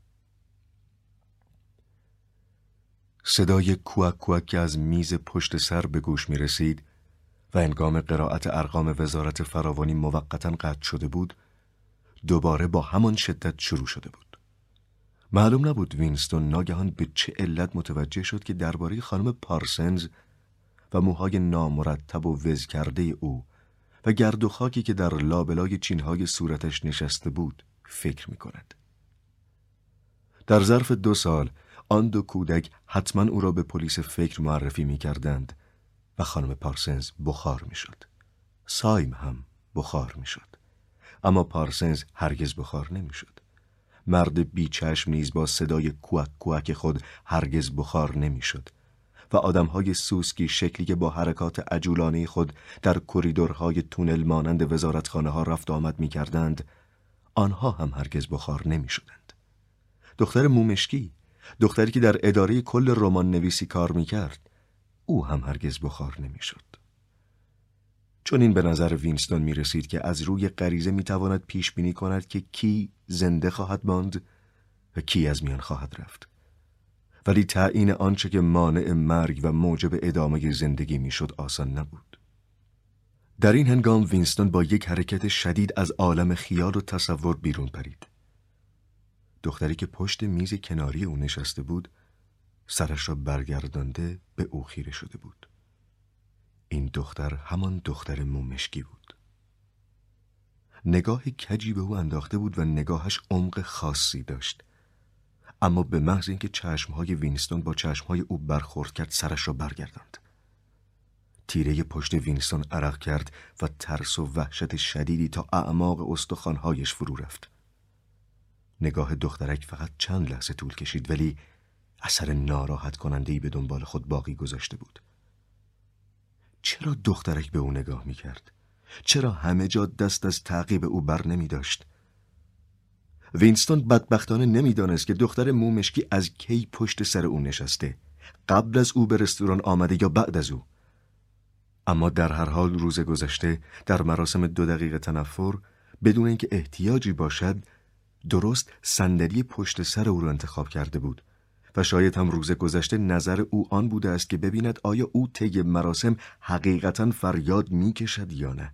صدای کوک کوک که از میز پشت سر به گوش می رسید و انگام قرائت ارقام وزارت فراوانی موقتاً قطع شده بود، دوباره با همان شدت شروع شده بود. معلوم نبود وینستون ناگهان به چه علت متوجه شد که درباره خانم پارسنز و موهای نامرتب و وز کرده او و گرد و خاکی که در لابلای چینهای صورتش نشسته بود فکر می کند. در ظرف دو سال آن دو کودک حتما او را به پلیس فکر معرفی می کردند و خانم پارسنز بخار می شد. سایم هم بخار می شد. اما پارسنز هرگز بخار نمی شد. مرد بیچشم نیز با صدای کوک کوک خود هرگز بخار نمی شد و آدمهای سوسکی شکلی که با حرکات عجولانه خود در کریدورهای تونل مانند وزارتخانه ها رفت آمد می کردند، آنها هم هرگز بخار نمی شدند. دختر مومشکی، دختری که در اداره کل رمان نویسی کار میکرد، او هم هرگز بخار نمیشد. چون این به نظر وینستون میرسید که از روی غریزه میتواند پیش بینی کند که کی زنده خواهد ماند و کی از میان خواهد رفت. ولی تعیین آنچه که مانع مرگ و موجب ادامه زندگی میشد آسان نبود. در این هنگام وینستون با یک حرکت شدید از عالم خیال و تصور بیرون پرید. دختری که پشت میز کناری او نشسته بود، سرش را برگردانده به او خیره شده بود. این دختر همان دختر مومشکی بود. نگاه کجی به او انداخته بود و نگاهش عمق خاصی داشت. اما به محض اینکه چشمهای وینستون با چشمهای او برخورد کرد، سرش را برگرداند. تیره پشت وینستون عرق کرد و ترس و وحشت شدیدی تا اعماق استخوان‌هایش فرو رفت. نگاه دخترک فقط چند لحظه طول کشید، ولی اثر ناراحت کننده‌ای به دنبال خود باقی گذاشته بود. چرا دخترک به او نگاه می‌کرد؟ چرا همه جا دست از تعقیب او بر نمی داشت؟ وینستون بدبختانه نمیدانست که دختر مومشکی از کی پشت سر او نشسته، قبل از او به رستوران آمده یا بعد از او. اما در هر حال روز گذشته در مراسم دو دقیقه تنفر، بدون اینکه احتیاجی باشد، درست صندلی پشت سر او را انتخاب کرده بود و شاید هم روز گذشته نظر او آن بوده است که ببیند آیا او طی مراسم حقیقتاً فریاد می‌کشد یا نه.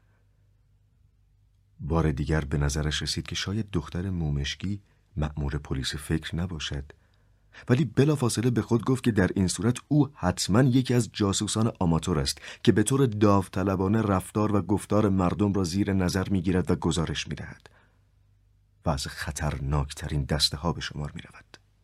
بار دیگر به نظرش رسید که شاید دختر مومشکی مأمور پلیس فکر نباشد، ولی بلافاصله به خود گفت که در این صورت او حتما یکی از جاسوسان آماتور است که به طور داوطلبانه رفتار و گفتار مردم را زیر نظر می‌گیرد و گزارش می‌دهد و از خطرناکترین دسته ها به شمار می‌رود.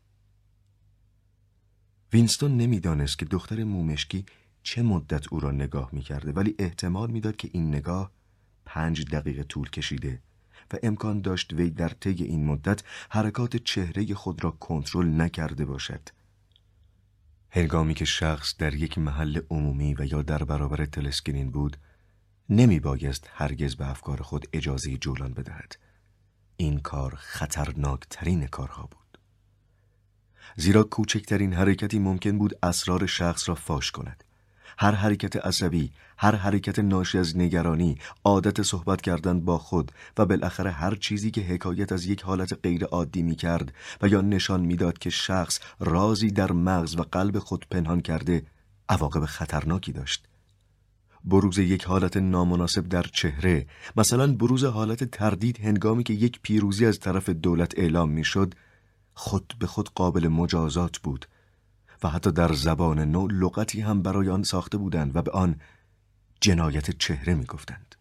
وینستون نمی‌دانست که دختر مومشکی چه مدت او را نگاه می‌کرده، ولی احتمال می‌داد که این نگاه پنج دقیقه طول کشیده و امکان داشت وی در طی این مدت حرکات چهره خود را کنترل نکرده باشد. هنگامی که شخص در یک محل عمومی و یا در برابر تلسکرین بود، نمی بایست هرگز به افکار خود اجازه جولان بدهد. این کار خطرناکترین کارها بود. زیرا کوچکترین حرکتی ممکن بود اسرار شخص را فاش کند. هر حرکت عصبی، هر حرکت ناشی از نگرانی، عادت صحبت کردن با خود و بالاخره هر چیزی که حکایت از یک حالت غیر عادی می کرد و یا نشان می داد که شخص رازی در مغز و قلب خود پنهان کرده، عواقب خطرناکی داشت. بروز یک حالت نامناسب در چهره، مثلا بروز حالت تردید هنگامی که یک پیروزی از طرف دولت اعلام می شد، خود به خود قابل مجازات بود و حتی در زبان نو لغتی هم برای آن ساخته بودند و به آن جنایت چهره می گفتند.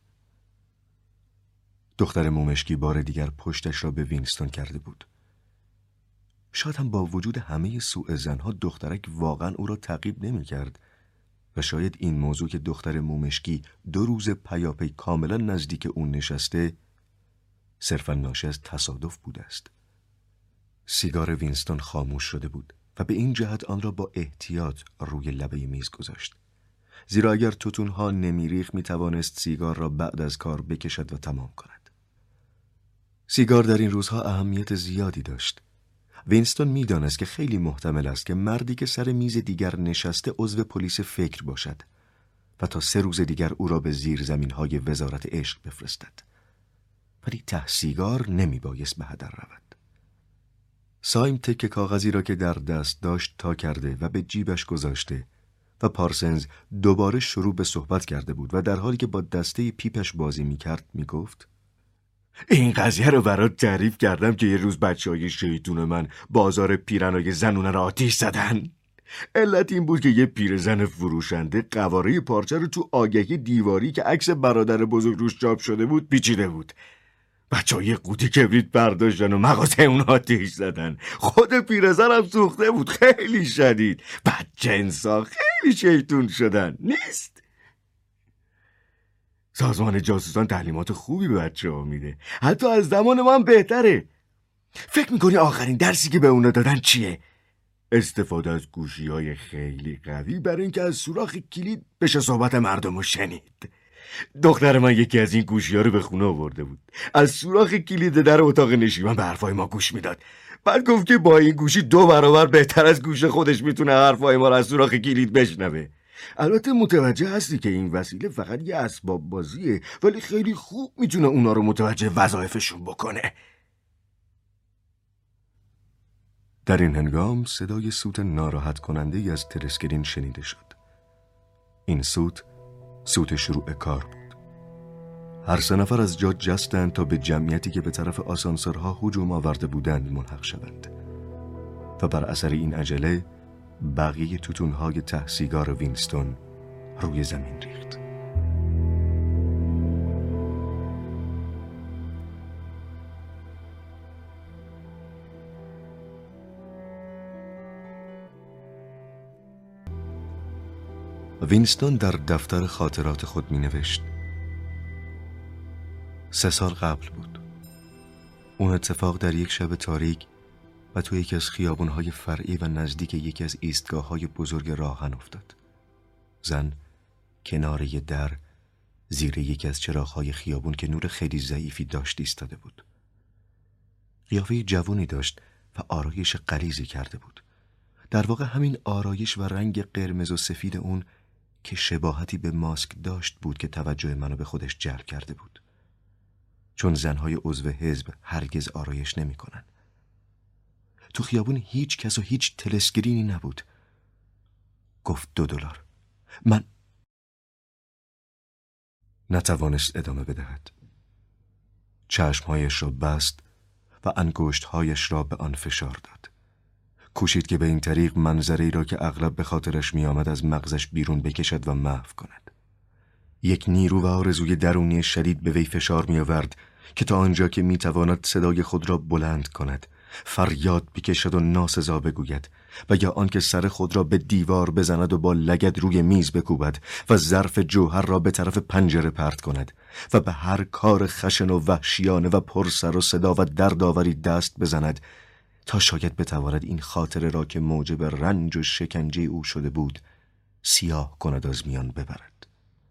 دختر مومشکی بار دیگر پشتش را به وینستون کرده بود. شاید هم با وجود همه سوء ظنها دخترک واقعا او را تعقیب نمی کرد و شاید این موضوع که دختر مومشکی دو روز پیاپی کاملا نزدیک اون نشسته صرفا ناشی از تصادف بوده است. سیگار وینستون خاموش شده بود و به این جهت آن را با احتیاط روی لبه میز گذاشت. زیرا اگر توتونها نمیریخت می توانست سیگار را بعد از کار بکشد و تمام کند. سیگار در این روزها اهمیت زیادی داشت. وینستون می دانست که خیلی محتمل است که مردی که سر میز دیگر نشسته عضو پلیس فکر باشد و تا سه روز دیگر او را به زیر زمین های وزارت عشق بفرستد. ولی ته سیگار نمی بایست به هدر رود. سایم تکه کاغذی را که در دست داشت تا کرده و به جیبش گذاشته و پارسنز دوباره شروع به صحبت کرده بود و در حالی که با دسته پیپش بازی می کرد می گفت: این قضیه رو برات تعریف کردم که یه روز بچه‌های شیطون من بازار پیرنای زنونه را آتیش زدن. علت این بود که یه پیرزن فروشنده قواره پارچه رو تو آگهی دیواری که عکس برادر بزرگ روش چاپ شده بود پیچیده بود. بچه‌ها یه قوطی کبریت برداشتن و مغازه اون آتیش زدن. خود پیرزن هم سوخته بود، خیلی شدید. بدجنسا خیلی شیطون شدن. نیست؟ سازمان جاسوسان تعلیمات خوبی به بچه‌ها میده، حتی از زمان ما هم بهتره. فکر میکنی آخرین درسی که به اونا دادن چیه؟ استفاده از گوشی‌های خیلی قوی برای اینکه از سوراخ کلید بشه صحبت مردم رو شنید. دختر من یکی از این گوشی‌ها رو به خونه آورده بود. از سوراخ کلید در اتاق نشیمن به حرفای ما گوش میداد. بعد گفت که با این گوشی دو برابر بهتر از گوش خودش میتونه حرفای ما رو از سوراخ کلید بشنوه. البته متوجه هستی که این وسیله فقط یه اسباب بازیه، ولی خیلی خوب میتونه اونا رو متوجه وظایفشون بکنه. در این هنگام صدای سوت ناراحت کننده ای از تلسکرین شنیده شد. این سوت سوت شروع کار بود. هر سه نفر از جا جستند تا به جمعیتی که به طرف آسانسورها هجوم آورده بودند ملحق شوند و بر اثر این عجله بقیه توتونهای ته سیگار وینستون روی زمین ریخت. وینستون در دفتر خاطرات خود می نوشت: سه سال قبل بود. اون اتفاق در یک شب تاریک و توی یکی از خیابونهای فرعی و نزدیک یکی از ایستگاه‌های بزرگ راهن افتاد. زن کنار یه در زیر یکی از چراغ‌های خیابون که نور خیلی ضعیفی داشت ایستاده بود. قیافه جوانی داشت و آرایش غلیظی کرده بود. در واقع همین آرایش و رنگ قرمز و سفید اون که شباهتی به ماسک داشت بود که توجه منو به خودش جلب کرده بود. چون زنهای عضو حزب هرگز آرایش نمی کنن. تو خیابون هیچ کس و هیچ تلسکرینی نبود. گفت دو دلار. من نتوانست ادامه بدهد. چشمهایش را بست و انگشتهایش را به آن فشار داد. کوشید که به این طریق منظری را که اغلب به خاطرش می آمد از مغزش بیرون بکشد و محو کند. یک نیرو و آرزوی درونی شدید به وی فشار می آورد که تا آنجا که می تواند صدای خود را بلند کند، فریاد بکشد و ناسزا بگوید و یا آنکه سر خود را به دیوار بزند و با لگد روی میز بکوبد و ظرف جوهر را به طرف پنجره پرت کند و به هر کار خشن و وحشیانه و پر سر و صدا و دردآوری دست بزند تا شاید بتواند این خاطره را که موجب رنج و شکنجه او شده بود سیاه کند از میان ببرد.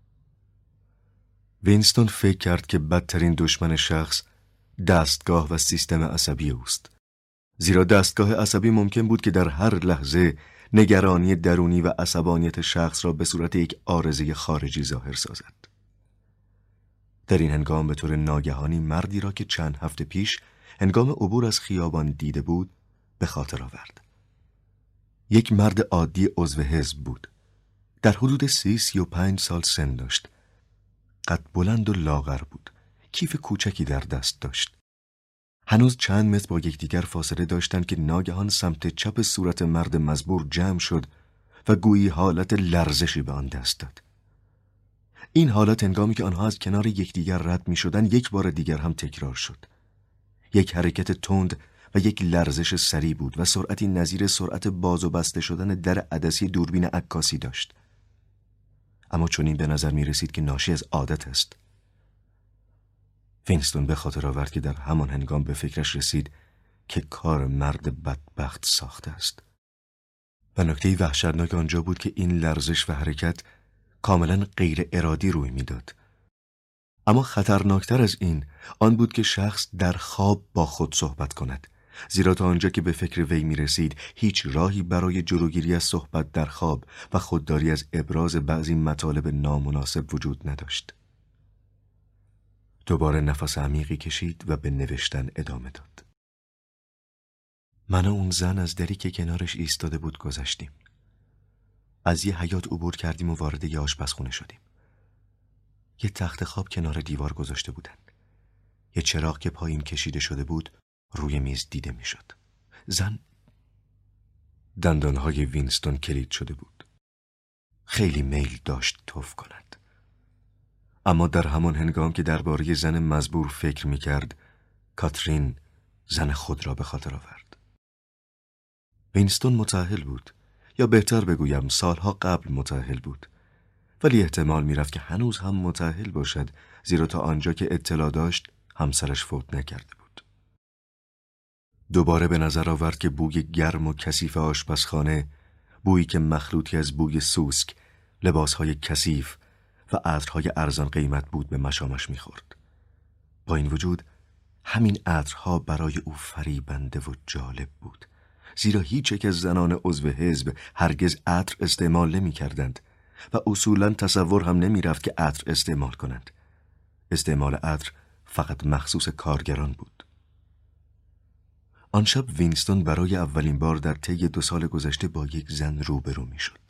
وینستون فکر کرد که بدترین دشمن شخص دستگاه و سیستم عصبی اوست. زیرا دستگاه عصبی ممکن بود که در هر لحظه نگرانی درونی و عصبانیت شخص را به صورت یک عارضه خارجی ظاهر سازد. در این هنگام به طور ناگهانی مردی را که چند هفته پیش هنگام عبور از خیابان دیده بود به خاطر آورد. یک مرد عادی عضو حزب بود. در حدود سی سی و پنج سال سن داشت. قد بلند و لاغر بود. کیف کوچکی در دست داشت. هنوز چند متر با یکدیگر فاصله داشتند که ناگهان سمت چپ صورت مرد مزبور جمع شد و گویی حالت لرزشی به آن دست داد. این حالت هنگامی که آنها از کنار یکدیگر رد می شدن یک بار دیگر هم تکرار شد. یک حرکت تند و یک لرزش سریع بود و سرعتی نظیر سرعت باز و بسته شدن در عدسی دوربین عکاسی داشت. اما چنین به نظر می رسید که ناشی از عادت است. وینستون به خاطر آورد که در همان هنگام به فکرش رسید که کار مرد بدبخت ساخته است. و نکته وحشتناک آنجا بود که این لرزش و حرکت کاملا غیر ارادی روی میداد. اما خطرناکتر از این آن بود که شخص در خواب با خود صحبت کند، زیرا تا آنجا که به فکر وی می رسید هیچ راهی برای جلوگیری از صحبت در خواب و خودداری از ابراز بعضی مطالب نامناسب وجود نداشت. دوباره نفس عمیقی کشید و به نوشتن ادامه داد. من و اون زن از دری که کنارش ایستاده بود گذشتیم. از یه حیاط عبور کردیم و وارد یه آشپزخونه شدیم. یه تخت خواب کنار دیوار گذاشته بودن. یه چراغ که پایین کشیده شده بود روی میز دیده میشد. زن دندانهای وینستون کلید شده بود. خیلی میل داشت تف کند. اما در همان هنگام که درباره زن مزبور فکر میکرد، کاترین زن خود را به خاطر آورد. وینستون متأهل بود، یا بهتر بگویم سالها قبل متأهل بود، ولی احتمال میرفت که هنوز هم متأهل باشد، زیرا تا آنجا که اطلاع داشت همسرش فوت نکرده بود. دوباره به نظر آورد که بوی گرم و کثیف آشپزخانه، بویی که مخلوطی از بوی سوسک، لباسهای کثیف و عطرهای ارزان قیمت بود به مشامش میخورد. با این وجود همین عطرها برای او فریبنده و جالب بود، زیرا هیچ یک از زنان عضو حزب هرگز عطر استعمال نمی کردند و اصولاً تصور هم نمی رفت که عطر استعمال کنند. استعمال عطر فقط مخصوص کارگران بود. آن شب وینستون برای اولین بار در طی دو سال گذشته با یک زن روبرو می شد.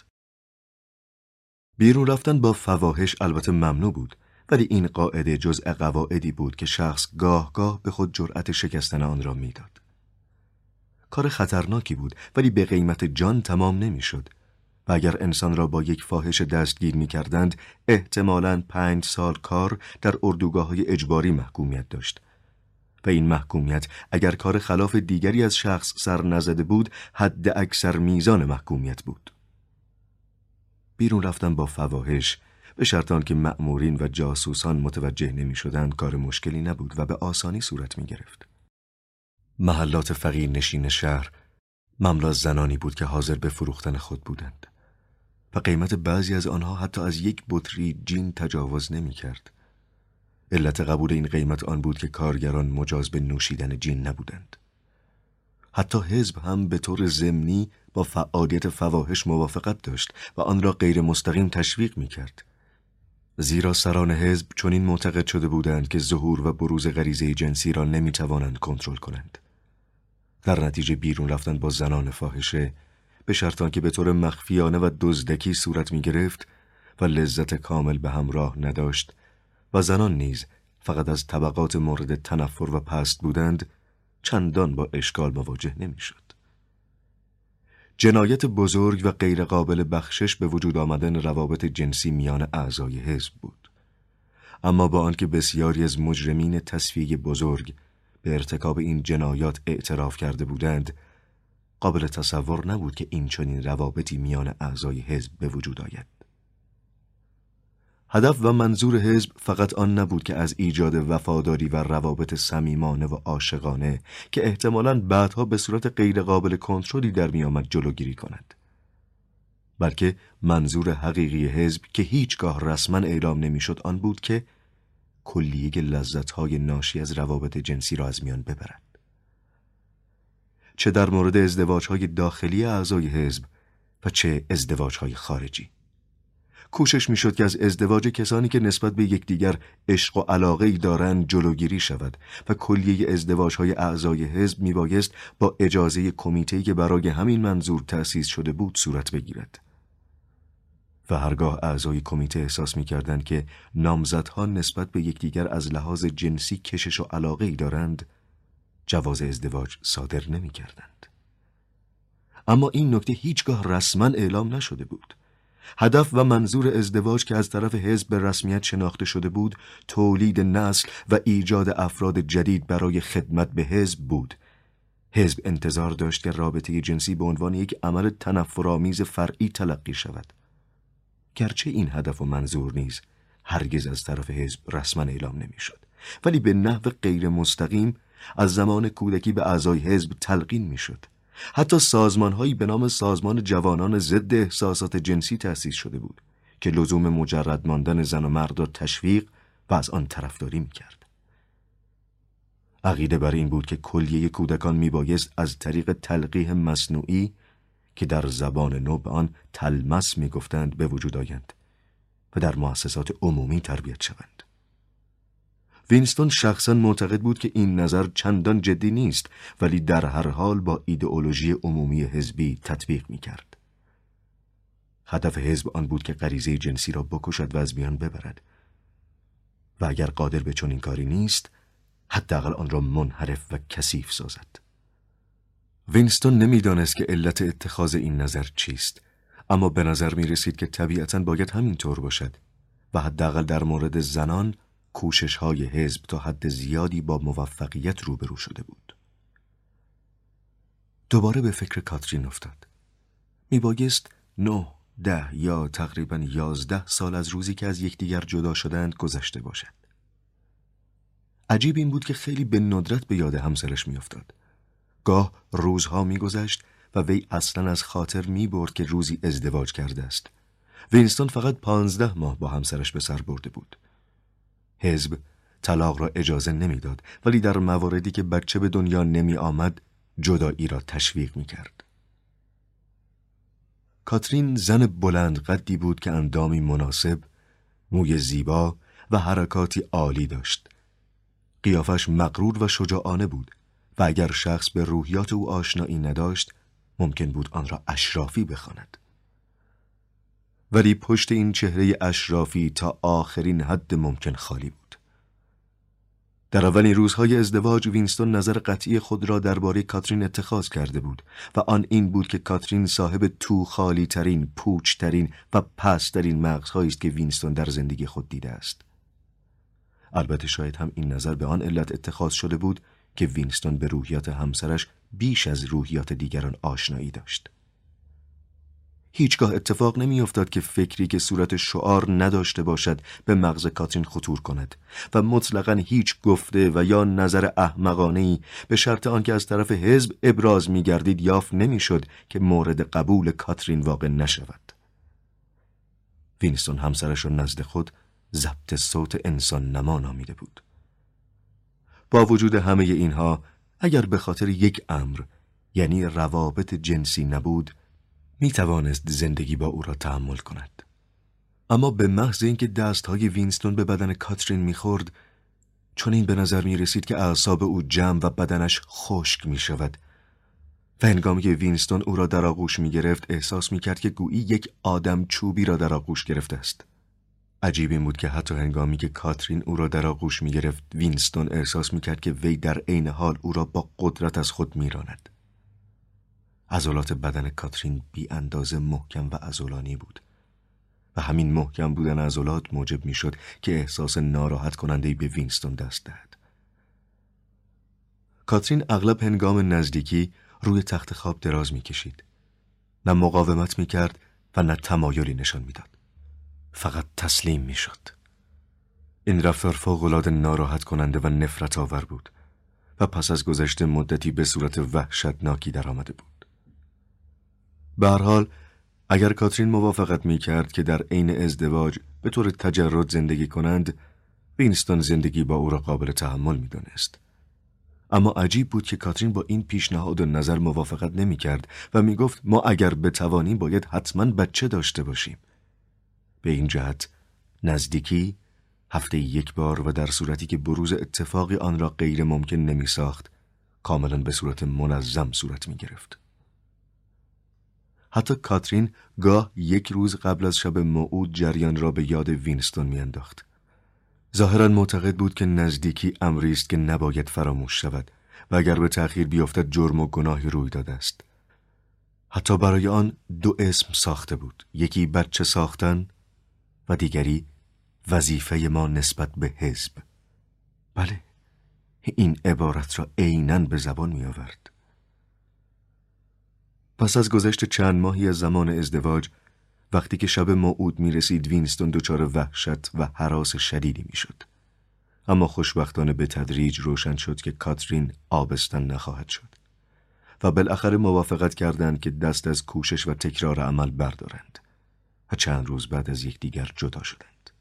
بیرون رفتن با فواحش البته ممنوع بود، ولی این قاعده جزء قواعدی بود که شخص گاه گاه به خود جرأت شکستن آن را میداد. کار خطرناکی بود، ولی به قیمت جان تمام نمیشد و اگر انسان را با یک فاحش دستگیر می کردند، احتمالاً پنج سال کار در اردوگاه‌های اجباری محکومیت داشت و این محکومیت اگر کار خلاف دیگری از شخص سر نزده بود، حد اکثر میزان محکومیت بود. بیرون رفتن با فواحش به شرط آنکه مأمورین و جاسوسان متوجه نمی شدند کار مشکلی نبود و به آسانی صورت می گرفت. محلات فقیر نشین شهر مملو از زنانی بود که حاضر به فروختن خود بودند و قیمت بعضی از آنها حتی از یک بطری جین تجاوز نمی کرد. علت قبول این قیمت آن بود که کارگران مجاز به نوشیدن جین نبودند. حتی حزب هم به طور ضمنی با فعالیت فواحش موافقت داشت و آن را غیر مستقیم تشویق می کرد. زیرا سران حزب چنین معتقد شده بودند که ظهور و بروز غریزه جنسی را نمی توانند کنترل کنند. در نتیجه بیرون رفتن با زنان فاحشه به شرط آنکه به طور مخفیانه و دزدکی صورت می گرفت و لذت کامل به همراه نداشت و زنان نیز فقط از طبقات مورد تنفر و پست بودند، چندان با اشکال مواجه نمی شد. جنایت بزرگ و غیر قابل بخشش به وجود آمدن روابط جنسی میان اعضای حزب بود. اما با آنکه بسیاری از مجرمین تصفیه بزرگ به ارتکاب این جنایات اعتراف کرده بودند، قابل تصور نبود که این چنین روابطی میان اعضای حزب به وجود آید. هدف و منظور حزب فقط آن نبود که از ایجاد وفاداری و روابط صمیمانه و عاشقانه که احتمالاً بعدها به صورت غیر قابل کنترلی در می آمد جلوگیری کند، بلکه منظور حقیقی حزب که هیچگاه رسما اعلام نمیشد آن بود که کلیه لذت‌های ناشی از روابط جنسی را از میان ببرد. چه در مورد ازدواج‌های داخلی اعضای حزب و چه ازدواج‌های خارجی. کوشش میشد که از ازدواج کسانی که نسبت به یکدیگر عشق و علاقه‌ای دارند جلوگیری شود و کلیه ازدواج‌های اعضای حزب میبایست با اجازه کمیته‌ای که برای همین منظور تأسیس شده بود صورت بگیرد. و هرگاه اعضای کمیته احساس می‌کردند که نامزدها نسبت به یکدیگر از لحاظ جنسی کشش و علاقه‌ای دارند، جواز ازدواج صادر نمی‌کردند. اما این نکته هیچگاه رسما اعلام نشده بود. هدف و منظور ازدواج که از طرف حزب به رسمیت شناخته شده بود، تولید نسل و ایجاد افراد جدید برای خدمت به حزب بود. حزب انتظار داشت که رابطه جنسی به عنوان یک عمل تنفرآمیز فرعی تلقی شود. گرچه این هدف و منظور نیز هرگز از طرف حزب رسما اعلام نمی‌شد، ولی به نحو غیر مستقیم از زمان کودکی به اعضای حزب تلقین می‌شد. حتی سازمان‌هایی به نام سازمان جوانان ضد احساسات جنسی تأسیس شده بود که لزوم مجرد ماندن زن و مرد را تشویق و از آن طرفداری می‌کرد. عقیده بر این بود که کلیه کودکان میبایست از طریق تلقیح مصنوعی که در زبان نو به آن تلمس میگفتند به وجود آیند و در مؤسسات عمومی تربیت شوند. وینستون شخصا معتقد بود که این نظر چندان جدی نیست، ولی در هر حال با ایدئولوژی عمومی حزبی تطبیق میکرد. هدف حزب آن بود که غریزه جنسی را بکشد و از میان ببرد و اگر قادر به چنین کاری نیست، حداقل آن را منحرف و کثیف سازد. وینستون نمیدانست که علت اتخاذ این نظر چیست، اما به نظر می رسید که طبیعتاً باید همین طور باشد و حداقل در مورد زنان کوشش‌های حزب تا حد زیادی با موفقیت روبرو شده بود. دوباره به فکر کاترین افتاد. می بایست نه، ده یا تقریباً یازده سال از روزی که از یکدیگر جدا شدند گذشته باشد. عجیب این بود که خیلی به ندرت به یاد همسرش می افتاد. گاه روزها می گذشت و وی اصلاً از خاطر می برد که روزی ازدواج کرده است. وینستون فقط پانزده ماه با همسرش به سر برده بود. حزب طلاق را اجازه نمیداد، ولی در مواردی که بچه به دنیا نمی آمد جدایی را تشویق می کرد. کاترین زن بلند قدی بود که اندامی مناسب، موی زیبا و حرکاتی عالی داشت. قیافش مغرور و شجاعانه بود و اگر شخص به روحیات او آشنایی نداشت ممکن بود آن را اشرافی بخواند. ولی پشت این چهره اشرافی تا آخرین حد ممکن خالی بود. در اولین روزهای ازدواج وینستون نظر قطعی خود را درباره کاترین اتخاذ کرده بود و آن این بود که کاترین صاحب تو خالی ترین، پوچ ترین و پست ترین مغزهایی است که وینستون در زندگی خود دیده است. البته شاید هم این نظر به آن علت اتخاذ شده بود که وینستون به روحیات همسرش بیش از روحیات دیگران آشنایی داشت. هیچگاه اتفاق نمی افتاد که فکری که صورت شعار نداشته باشد به مغز کاترین خطور کند و مطلقاً هیچ گفته و یا نظر احمقانه‌ای به شرط آنکه از طرف حزب ابراز می گردید یافت نمی شد که مورد قبول کاترین واقع نشود. وینستون همسرش را نزد خود ضبط صوت انسان نما نامیده بود. با وجود همه اینها اگر به خاطر یک امر یعنی روابط جنسی نبود می توانست زندگی با او را تحمل کند. اما به محض اینکه دستهای وینستون به بدن کاترین می خورد چون این به نظر می رسید که اعصاب او جمع و بدنش خشک می شود و هنگامی که وینستون او را در آغوش می گرفت احساس می کرد که گویی یک آدم چوبی را در آغوش گرفته است. عجیب این بود که حتی هنگامی که کاترین او را در آغوش می گرفت وینستون احساس می کرد که وی در عین حال او را با قدرت از خود می راند. عضلات بدن کاترین بی اندازه محکم و عضلانی بود و همین محکم بودن عضلات موجب می شد که احساس ناراحت کننده‌ای به وینستون دست دهد. کاترین اغلب هنگام نزدیکی روی تخت خواب دراز می کشید. نه مقاومت می کرد و نه تمایلی نشان می داد. فقط تسلیم می شد. این رفتار فوق‌العاده ناراحت کننده و نفرت آور بود و پس از گذشت مدتی به صورت وحشتناکی در آمده بود. به هر حال اگر کاترین موافقت می کرد که در عین ازدواج به طور تجرد زندگی کنند وینستون زندگی با او را قابل تحمل می دانست. اما عجیب بود که کاترین با این پیشنهاد و نظر موافقت نمی کرد و می گفت ما اگر بتوانیم باید حتما بچه داشته باشیم. به این جهت نزدیکی هفته یک بار و در صورتی که بروز اتفاقی آن را غیر ممکن نمی ساخت کاملا به صورت منظم صورت می گرفت. حتی کاترین گاه یک روز قبل از شب موعود جریان را به یاد وینستون می انداخت. ظاهراً معتقد بود که نزدیکی امری است که نباید فراموش شود و اگر به تأخیر بیفتد جرم و گناهی روی داده است. حتی برای آن دو اسم ساخته بود، یکی بچه ساختن و دیگری وظیفه ما نسبت به حزب. بله، این عبارت را عیناً به زبان می آورد. پس از گذشت چند ماهی از زمان ازدواج وقتی که شب موعود می رسید وینستون دچار وحشت و هراس شدیدی می شد. اما خوشبختانه به تدریج روشن شد که کاترین آبستن نخواهد شد و بالاخره موافقت کردند که دست از کوشش و تکرار عمل بردارند و چند روز بعد از یکدیگر جدا شدند.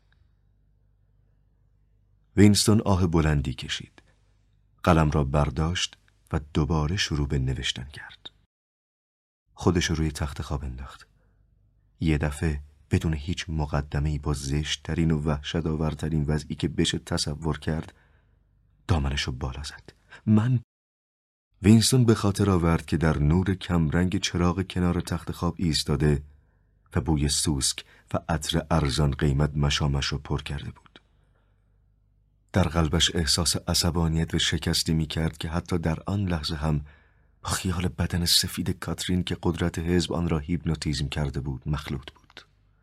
وینستون آه بلندی کشید، قلم را برداشت و دوباره شروع به نوشتن کرد. خودش روی تخت خواب انداخت. یه دفعه بدون هیچ مقدمه‌ای با زشت‌ترین و وحشت‌آورترین وضعی که بشه تصور کرد دامنشو بالا زد. من وینستون به خاطر آورد که در نور کمرنگ چراغ کنار تخت خواب ایستاده و بوی سوسک و عطر ارزان قیمت مشامش رو پر کرده بود. در قلبش احساس عصبانیت و شکستی می کرد که حتی در آن لحظه هم با خیال بدن سفید کاترین که قدرت حزب آن را هیپنوتیزم کرده بود مخلوط بود.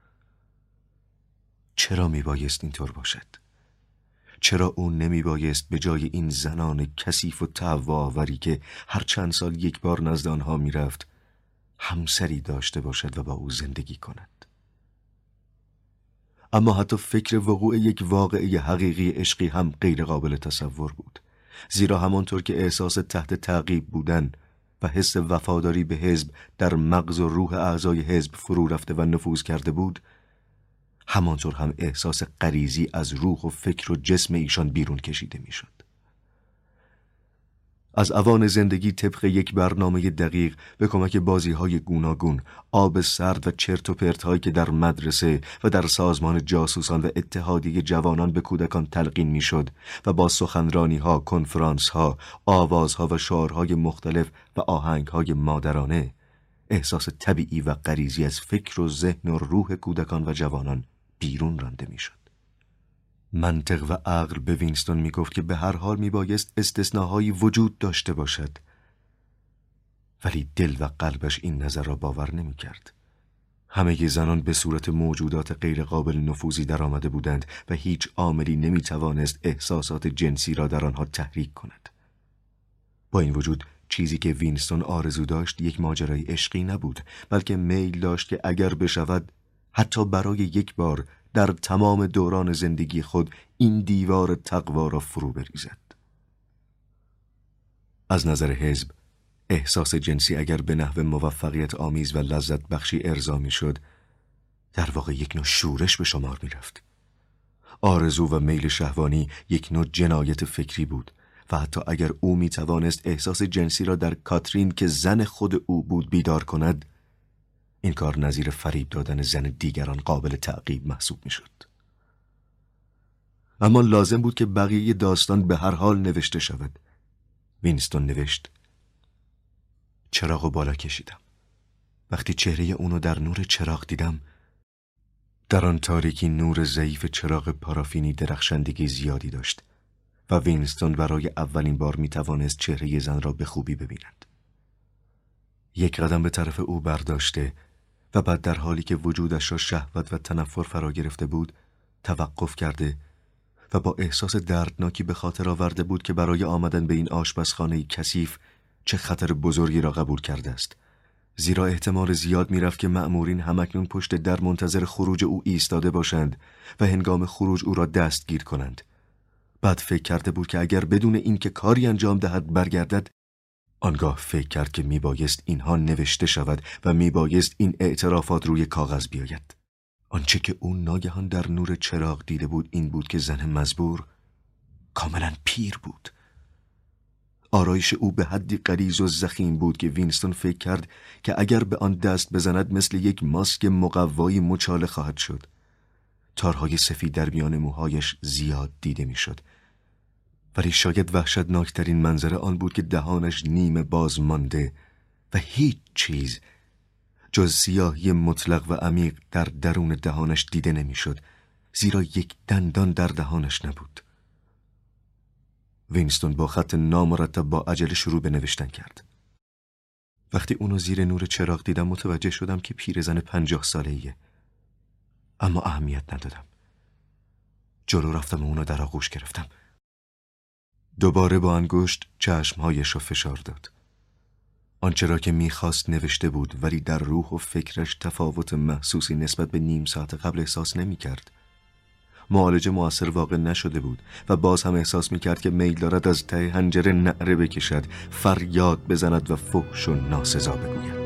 چرا می بایست اینطور باشد؟ چرا او نمی بایست به جای این زنان کثیف و تهوع‌آوری که هر چند سال یک بار نزد آنها می رفت همسری داشته باشد و با او زندگی کند؟ اما حتی فکر وقوع یک واقعه حقیقی عشقی هم غیر قابل تصور بود، زیرا همانطور که احساس تحت تعقیب بودن و حس وفاداری به حزب در مغز و روح اعضای حزب فرو رفته و نفوذ کرده بود، همانطور هم احساس غریزی از روح و فکر و جسم ایشان بیرون کشیده میشد. از اوان زندگی طبق یک برنامه دقیق به کمک بازی‌های گوناگون، آب سرد و چرت و پرت‌هایی که در مدرسه و در سازمان جاسوسان و اتحادیه جوانان به کودکان تلقین می‌شد و با سخنرانی‌ها، کنفرانس‌ها، آوازها و شعارهای مختلف و آهنگ‌های مادرانه، احساس طبیعی و غریزی از فکر و ذهن و روح کودکان و جوانان بیرون رانده می‌شد. منطق و عقل به وینستون می گفت که به هر حال می بایست استثناهایی وجود داشته باشد، ولی دل و قلبش این نظر را باور نمی کرد. همه زنان به صورت موجودات غیر قابل نفوذی در آمده بودند و هیچ عاملی نمی توانست احساسات جنسی را در آنها تحریک کند. با این وجود چیزی که وینستون آرزو داشت یک ماجرای عشقی نبود، بلکه میل داشت که اگر بشود حتی برای یک بار در تمام دوران زندگی خود این دیوار تقوا را فرو بریزد. از نظر حزب، احساس جنسی اگر به نحو موفقیت آمیز و لذت بخشی ارضا می شد، در واقع یک نوع شورش به شمار می رفت. آرزو و میل شهوانی یک نوع جنایت فکری بود و حتی اگر او می توانست احساس جنسی را در کاترین که زن خود او بود بیدار کند، این کار نظیر فریب دادن زن دیگران قابل تعقیب محسوب می شد. اما لازم بود که بقیه داستان به هر حال نوشته شود. وینستون نوشت: چراغو بالا کشیدم. وقتی چهره اونو در نور چراغ دیدم، در آن تاریکی نور ضعیف چراغ پارافینی درخشندگی زیادی داشت و وینستون برای اولین بار می توانست چهره زن را به خوبی ببیند. یک قدم به طرف او برداشته و بعد در حالی که وجودش را شهوت و تنفر فرا گرفته بود توقف کرده و با احساس دردناکی به خاطر آورده بود که برای آمدن به این آشپزخانه کثیف چه خطر بزرگی را قبول کرده است، زیرا احتمال زیاد میرفت که مأمورین همکنون پشت در منتظر خروج او ایستاده باشند و هنگام خروج او را دستگیر کنند. بعد فکر کرده بود که اگر بدون اینکه کاری انجام دهد برگردد، آنگاه فکر کرد که میبایست اینها نوشته شود و میبایست این اعترافات روی کاغذ بیاید. آنچه که او ناگهان در نور چراغ دیده بود این بود که زن مزبور کاملا پیر بود. آرایش او به حدی غلیظ و ضخیم بود که وینستون فکر کرد که اگر به آن دست بزند مثل یک ماسک مقوایی مچاله خواهد شد. تارهای سفید در میان موهایش زیاد دیده میشد، ولی شاید وحشتناکترین منظره آن بود که دهانش نیمه باز مانده و هیچ چیز جز سیاهی مطلق و عمیق در درون دهانش دیده نمیشد، زیرا یک دندان در دهانش نبود. وینستون با خط نامرتب با عجله شروع به نوشتن کرد. وقتی اونو زیر نور چراغ دیدم متوجه شدم که پیرزن پنجاه ساله‌ایه، اما اهمیت ندادم. جلو رفتم و اونو در آغوش گرفتم. دوباره با انگشت چشمهایش را فشار داد. آنچه را که میخواست نوشته بود، ولی در روح و فکرش تفاوت محسوسی نسبت به نیم ساعت قبل احساس نمی‌کرد. معالجه مؤثر واقع نشده بود و باز هم احساس می‌کرد که میل دارد از ته حنجره نعره بکشد، فریاد بزند و فحش و ناسزا بگوید.